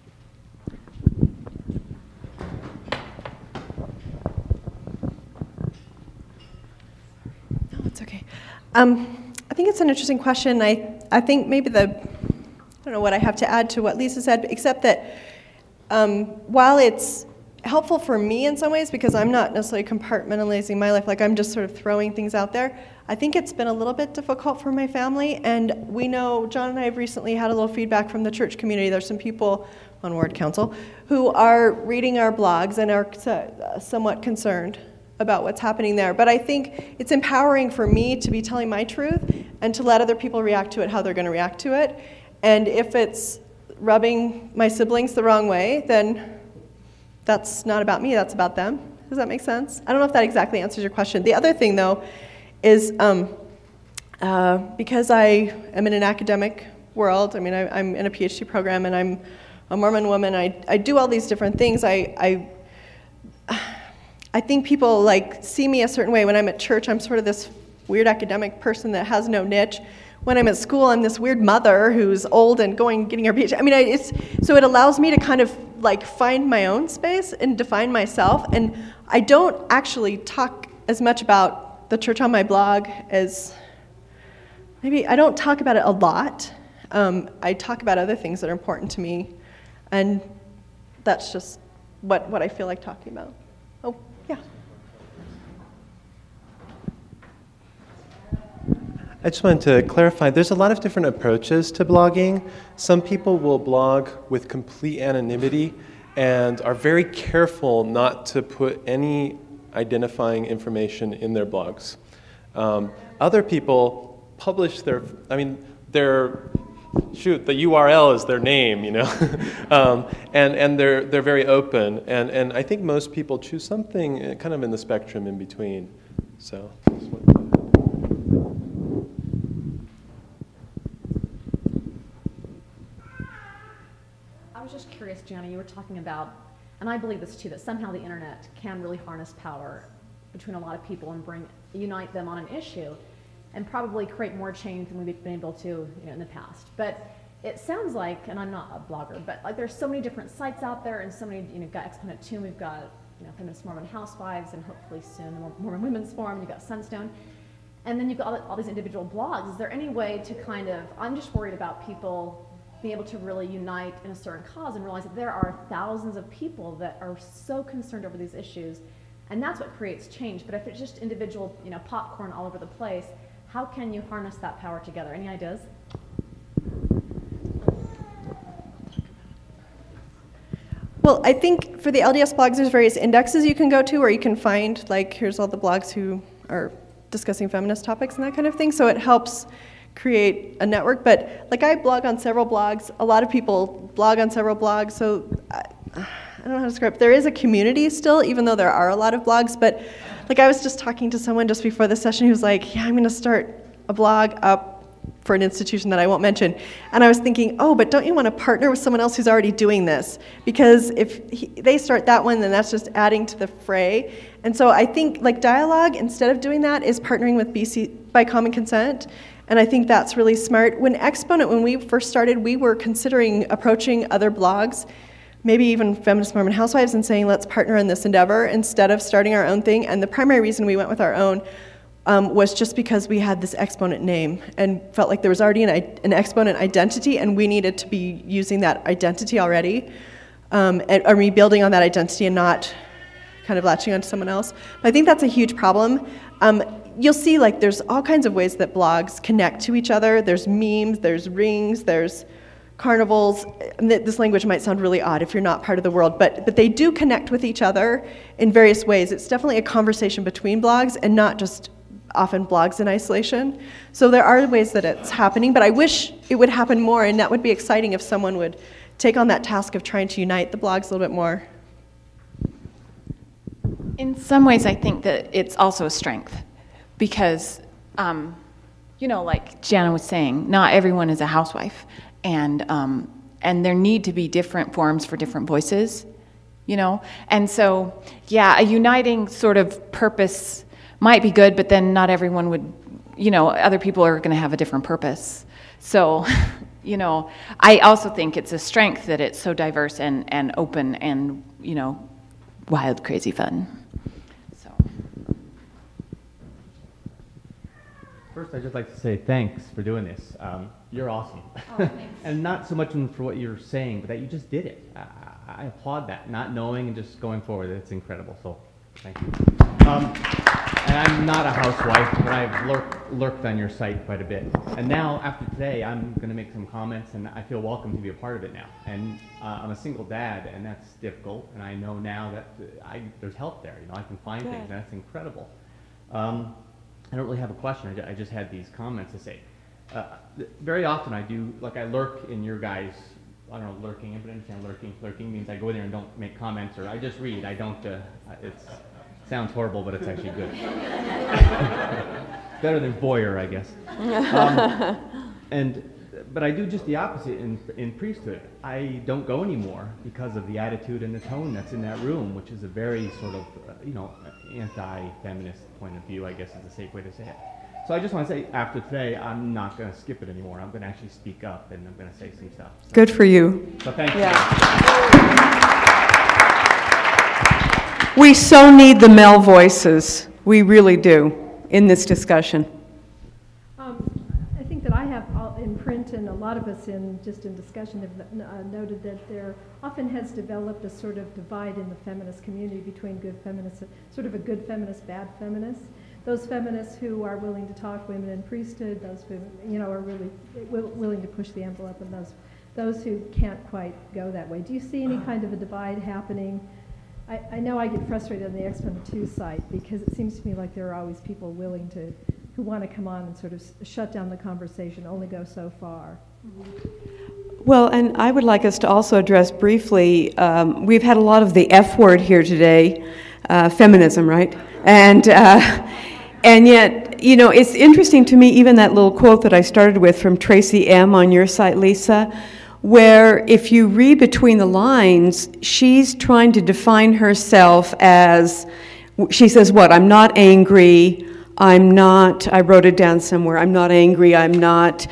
No, it's okay. I think it's an interesting question. I think maybe I don't know what I have to add to what Lisa said, except that while it's helpful for me in some ways, because I'm not necessarily compartmentalizing my life, like I'm just sort of throwing things out there, I think it's been a little bit difficult for my family, and we know, John and I have recently had a little feedback from the church community. There's some people on Ward Council who are reading our blogs and are somewhat concerned about what's happening there. But I think it's empowering for me to be telling my truth and to let other people react to it how they're going to react to it. And if it's rubbing my siblings the wrong way, then that's not about me, that's about them. Does that make sense? I don't know if that exactly answers your question. The other thing, though, is because I am in an academic world, I'm in a PhD program and I'm a Mormon woman, I do all these different things. I think people see me a certain way. When I'm at church, I'm sort of this weird academic person that has no niche. When I'm at school, I'm this weird mother who's old and getting her PhD. So it allows me to kind of find my own space and define myself. And I don't actually talk as much about the church on my blog as I don't talk about it a lot. I talk about other things that are important to me, and that's just what I feel like talking about. Oh, yeah. I just wanted to clarify, there's a lot of different approaches to blogging. Some people will blog with complete anonymity and are very careful not to put any identifying information in their blogs. Other people publish the URL is their name, and they're very open, and I think most people choose something kind of in the spectrum in between. So. I was just curious, Gianna, you were talking about, and I believe this too, that somehow the internet can really harness power between a lot of people and unite them on an issue, and probably create more change than we've been able to in the past. But it sounds like, and I'm not a blogger, but there's so many different sites out there, and so many, you've got Exponent 2, we've got Feminist Mormon Housewives, and hopefully soon the Mormon Women's Forum, you've got Sunstone, and then you've got all these individual blogs. Is there any way to I'm just worried about people being able to really unite in a certain cause and realize that there are thousands of people that are so concerned over these issues, and that's what creates change. But if it's just individual, popcorn all over the place, how can you harness that power together? Any ideas? Well, I think for the LDS blogs, there's various indexes you can go to where you can find, here's all the blogs who are discussing feminist topics and that kind of thing. So it helps create a network. But I blog on several blogs. A lot of people blog on several blogs. So I don't know how to describe it. There is a community still, even though there are a lot of blogs. But I was just talking to someone just before this session who was like, yeah, I'm going to start a blog up for an institution that I won't mention. And I was thinking, but don't you want to partner with someone else who's already doing this? Because if they start that one, then that's just adding to the fray. And so I think Dialogue, instead of doing that, is partnering with BC by common consent. And I think that's really smart. When Exponent, when we first started, we were considering approaching other blogs, maybe even Feminist Mormon Housewives, and saying, let's partner in this endeavor instead of starting our own thing. And the primary reason we went with our own was just because we had this Exponent name and felt like there was already an Exponent identity, and we needed to be using that identity already, and rebuilding on that identity and not kind of latching onto someone else. But I think that's a huge problem. You'll see, like, there's all kinds of ways that blogs connect to each other. There's memes, there's rings, there's carnivals. This language might sound really odd if you're not part of the world, but they do connect with each other in various ways. It's definitely a conversation between blogs and not just often blogs in isolation. So there are ways that it's happening, but I wish it would happen more, and that would be exciting if someone would take on that task of trying to unite the blogs a little bit more. In some ways, I think that it's also a strength because, like Jana was saying, not everyone is a housewife, and there need to be different forms for different voices, And so, a uniting sort of purpose might be good, but then not everyone would, other people are going to have a different purpose. So, I also think it's a strength that it's so diverse and open and, wild, crazy fun. So. First, I'd just like to say thanks for doing this. You're awesome. Oh, and not so much for what you're saying, but that you just did it. I applaud that, not knowing and just going forward. It's incredible, so thank you. And I'm not a housewife, but I've lurked on your site quite a bit. And now, after today, I'm going to make some comments, and I feel welcome to be a part of it now. And I'm a single dad, and that's difficult, and I know now that there's help there. I can find things, and that's incredible. I don't really have a question. I just had these comments to say. Very often I do, I lurk in your guys', I don't know, lurking, but I understand lurking. Lurking means I go there and don't make comments, or I just read. I don't, sounds horrible, but it's actually good. Better than voyeur, I guess. But I do just the opposite in priesthood. I don't go anymore because of the attitude and the tone that's in that room, which is a very sort of, anti-feminist point of view, I guess is a safe way to say it. So I just want to say, after today, I'm not going to skip it anymore. I'm going to actually speak up, and I'm going to say some stuff. So, good for you. So thank you. We so need the male voices. We really do in this discussion. I think that I have in print, and a lot of us in discussion have noted that there often has developed a sort of divide in the feminist community between good feminists, sort of a good feminist, bad feminist. Those feminists who are willing to talk women in priesthood, those who are really willing to push the envelope, and those who can't quite go that way. Do you see any kind of a divide happening? I know I get frustrated on the Exponent 2 site because it seems to me like there are always people who want to come on and sort of shut down the conversation, only go so far. Well, and I would like us to also address briefly, we've had a lot of the F word here today, feminism, right? And yet, it's interesting to me, even that little quote that I started with from Tracy M. on your site, Lisa, where if you read between the lines, she's trying to define herself as, she says, I'm not angry, I wrote it down somewhere, I'm not angry, I'm not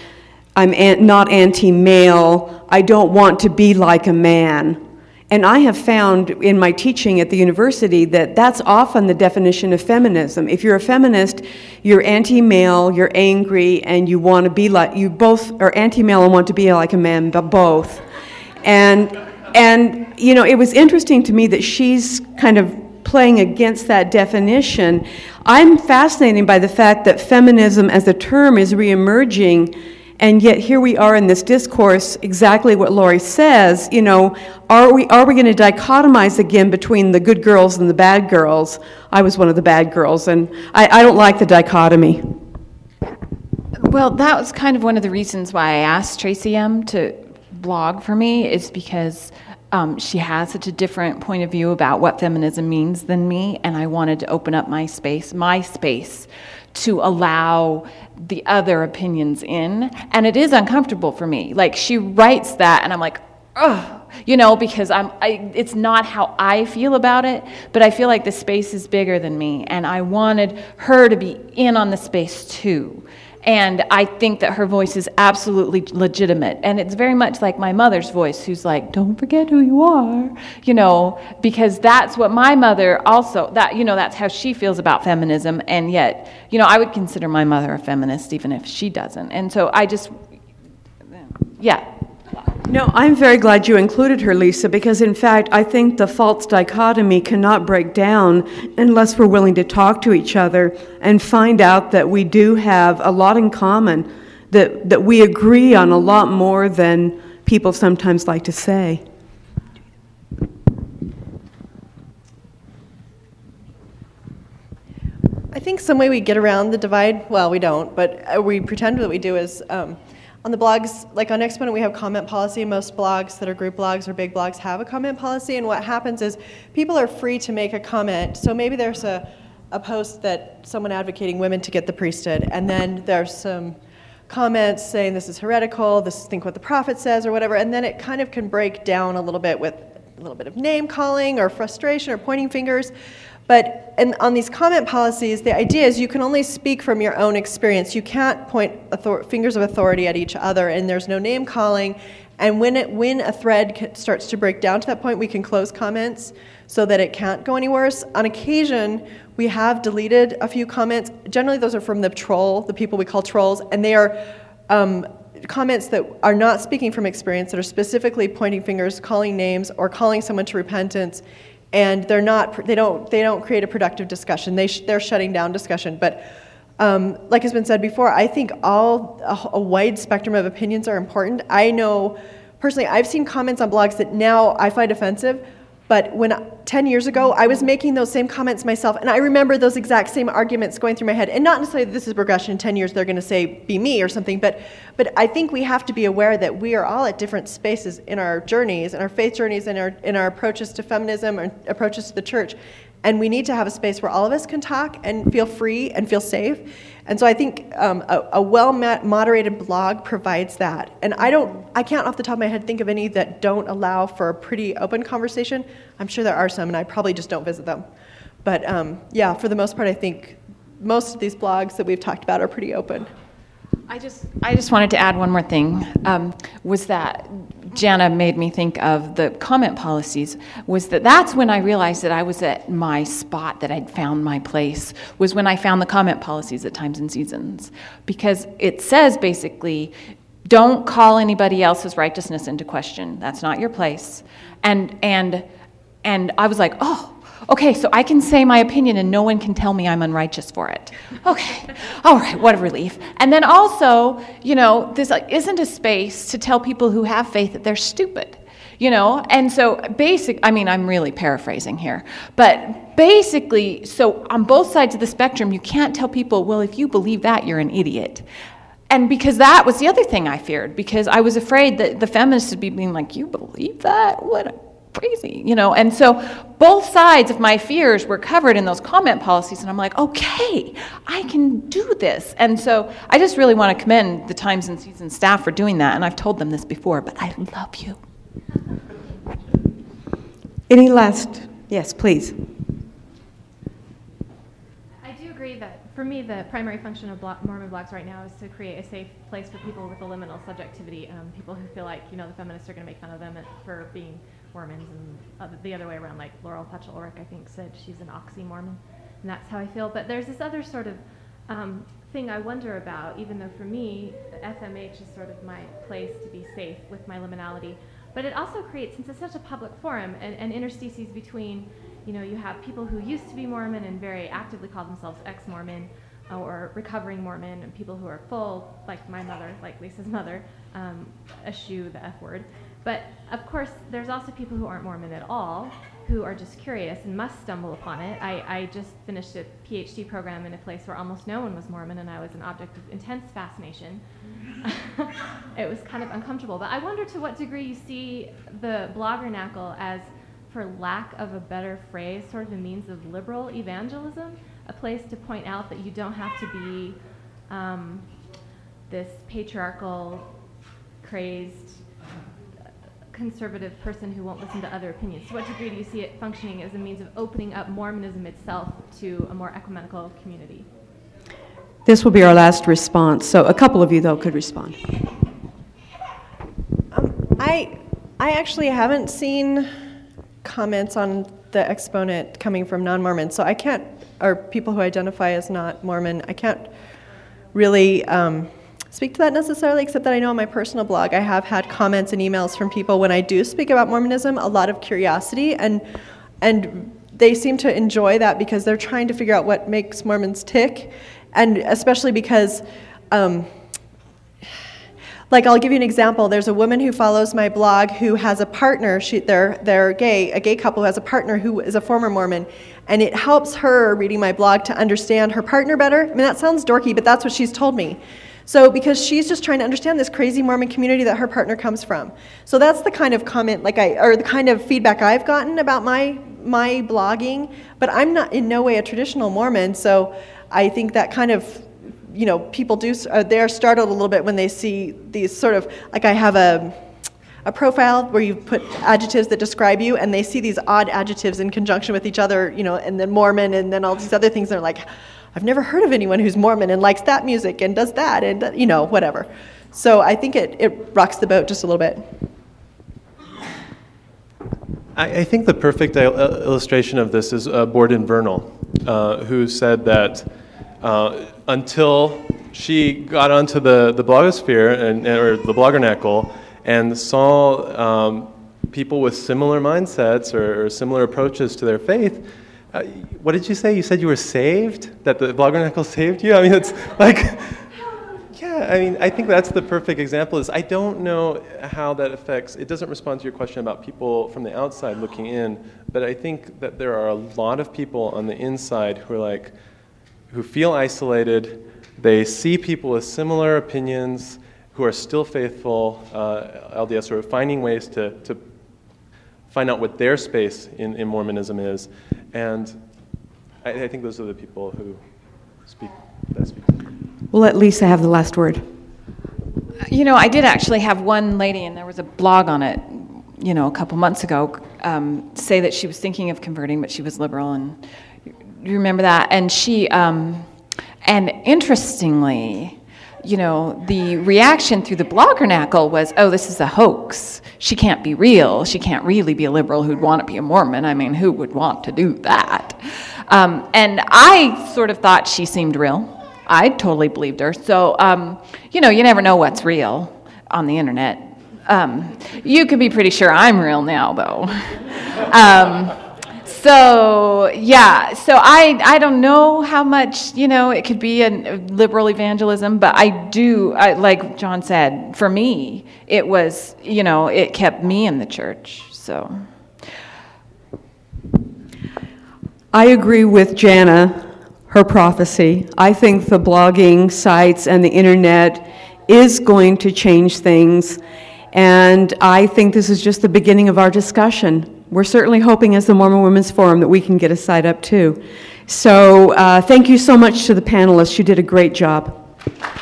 anti-male, I don't want to be like a man. And I have found in my teaching at the university that that's often the definition of feminism. If you're a feminist, you're anti-male, you're angry, and you want to be like, you both are anti-male and want to be like a man, but both. And it was interesting to me that she's kind of playing against that definition. I'm fascinated by the fact that feminism as a term is reemerging. And yet here we are in this discourse, exactly what Lori says, are we going to dichotomize again between the good girls and the bad girls? I was one of the bad girls, and I don't like the dichotomy. Well, that was kind of one of the reasons why I asked Tracy M. to blog for me, is because she has such a different point of view about what feminism means than me, and I wanted to open up my space, to allow the other opinions in, and it is uncomfortable for me. Like, she writes that, and I'm like, ugh, because it's not how I feel about it, but I feel like the space is bigger than me, and I wanted her to be in on the space too. And I think that her voice is absolutely legitimate. And it's very much like my mother's voice, who's like, don't forget who you are, because that's what my mother also, that's how she feels about feminism. And yet, I would consider my mother a feminist, even if she doesn't. And so yeah. No, I'm very glad you included her, Lisa, because in fact, I think the false dichotomy cannot break down unless we're willing to talk to each other and find out that we do have a lot in common, that we agree on a lot more than people sometimes like to say. I think some way we get around the divide, well, we don't, but we pretend that we do, is on the blogs, like on Exponent, we have comment policy. Most blogs that are group blogs or big blogs have a comment policy, and what happens is people are free to make a comment. So maybe there's a post that someone advocating women to get the priesthood, and then there's some comments saying this is heretical, think what the prophet says or whatever, and then it kind of can break down a little bit with a little bit of name calling or frustration or pointing fingers. But on these comment policies, the idea is you can only speak from your own experience. You can't point fingers of authority at each other, and there's no name calling. And when a thread starts to break down to that point, we can close comments so that it can't go any worse. On occasion, we have deleted a few comments. Generally, those are from the people we call trolls, and they are comments that are not speaking from experience, that are specifically pointing fingers, calling names, or calling someone to repentance. And they don't create a productive discussion. They're shutting down discussion. But like has been said before, I think a wide spectrum of opinions are important. I know personally, I've seen comments on blogs that now I find offensive, but 10 years ago, I was making those same comments myself, and I remember those exact same arguments going through my head. And not necessarily that this is progression. In 10 years, they're going to say, be me or something, but I think we have to be aware that we are all at different spaces in our journeys, in our faith journeys, in our approaches to feminism, or approaches to the church. And we need to have a space where all of us can talk and feel free and feel safe. And so I think a well-moderated blog provides that. And I can't off the top of my head think of any that don't allow for a pretty open conversation. I'm sure there are some, and I probably just don't visit them. But yeah, for the most part, I think most of these blogs that we've talked about are pretty open. I just wanted to add one more thing, was that Jana made me think of the comment policies, that's when I realized that I was at my spot, that I'd found my place, was when I found the comment policies at Times and Seasons. Because it says basically, don't call anybody else's righteousness into question. That's not your place. And I was like, oh, okay, so I can say my opinion and no one can tell me I'm unrighteous for it. Okay, all right, what a relief. And then also, this isn't a space to tell people who have faith that they're stupid, And so I'm really paraphrasing here, but basically, so on both sides of the spectrum, you can't tell people, well, if you believe that, you're an idiot. And because that was the other thing I feared, because I was afraid that the feminists would be being like, you believe that? What crazy, and so both sides of my fears were covered in those comment policies, and I'm like, okay, I can do this. And so I just really want to commend the Times and Seasons staff for doing that, and I've told them this before, but I love you. Any last? Yes, please. I do agree that for me, the primary function of Mormon blogs right now is to create a safe place for people with a liminal subjectivity, people who feel like, the feminists are going to make fun of them for being Mormons, and the other way around, like Laurel Putchell Ulrich, I think, said she's an oxy-Mormon, and that's how I feel. But there's this other sort of thing I wonder about, even though for me, FMH is sort of my place to be safe with my liminality. But it also creates, since it's such a public forum, and interstices between, you have people who used to be Mormon and very actively call themselves ex-Mormon, or recovering Mormon, and people who are full, like my mother, like Lisa's mother, eschew the F word. But of course, there's also people who aren't Mormon at all, who are just curious and must stumble upon it. I just finished a PhD program in a place where almost no one was Mormon, and I was an object of intense fascination. It was kind of uncomfortable. But I wonder to what degree you see the bloggernacle as, for lack of a better phrase, sort of a means of liberal evangelism, a place to point out that you don't have to be this patriarchal, crazed, conservative person who won't listen to other opinions. To what degree do you see it functioning as a means of opening up Mormonism itself to a more ecumenical community? This will be our last response. So a couple of you, though, could respond. I actually haven't seen comments on the exponent coming from non-Mormons, so I can't, or people who identify as not Mormon, I can't really speak to that necessarily, except that I know on my personal blog I have had comments and emails from people when I do speak about Mormonism, a lot of curiosity, and they seem to enjoy that because they're trying to figure out what makes Mormons tick, and especially because like, I'll give you an example. There's a woman who follows my blog who has a partner. They're gay, a gay couple who has a partner who is a former Mormon, and it helps her, reading my blog, to understand her partner better. I mean, that sounds dorky, but that's what she's told me. So, because she's just trying to understand this crazy Mormon community that her partner comes from. So that's the kind of comment, or the kind of feedback I've gotten about my blogging, but I'm not in no way a traditional Mormon, so I think that kind of, people they're startled a little bit when they see these sort of, like I have a profile where you put adjectives that describe you, and they see these odd adjectives in conjunction with each other, and then Mormon, and then all these other things, and they're like, I've never heard of anyone who's Mormon and likes that music and does that, and whatever. So I think it rocks the boat just a little bit. I think the perfect illustration of this is Borden Vernal, who said that until she got onto the blogosphere or the Bloggernacle and saw people with similar mindsets or similar approaches to their faith, what did you say? You said you were saved? That the Bloggernacle saved you? I mean, it's like, yeah, I mean, I think that's the perfect example. Is I don't know how that affects, it doesn't respond to your question about people from the outside looking in, but I think that there are a lot of people on the inside who feel isolated. They see people with similar opinions who are still faithful LDS, or finding ways to find out what their space in Mormonism is. And I think those are the people who speak. We'll let Lisa have the last word. I did actually have one lady, and there was a blog on it, a couple months ago, say that she was thinking of converting, but she was liberal, and you remember that? And she, and interestingly, the reaction through the Bloggernacle was, oh, this is a hoax. She can't be real. She can't really be a liberal who'd want to be a Mormon. I mean, who would want to do that? And I sort of thought she seemed real. I totally believed her. So, you never know what's real on the internet. You can be pretty sure I'm real now, though. So I don't know how much, it could be a liberal evangelism, but I like John said, for me, it was, it kept me in the church, so. I agree with Jana, her prophecy. I think the blogging sites and the internet is going to change things, and I think this is just the beginning of our discussion. We're certainly hoping as the Mormon Women's Forum that we can get a site up too. So thank you so much to the panelists. You did a great job.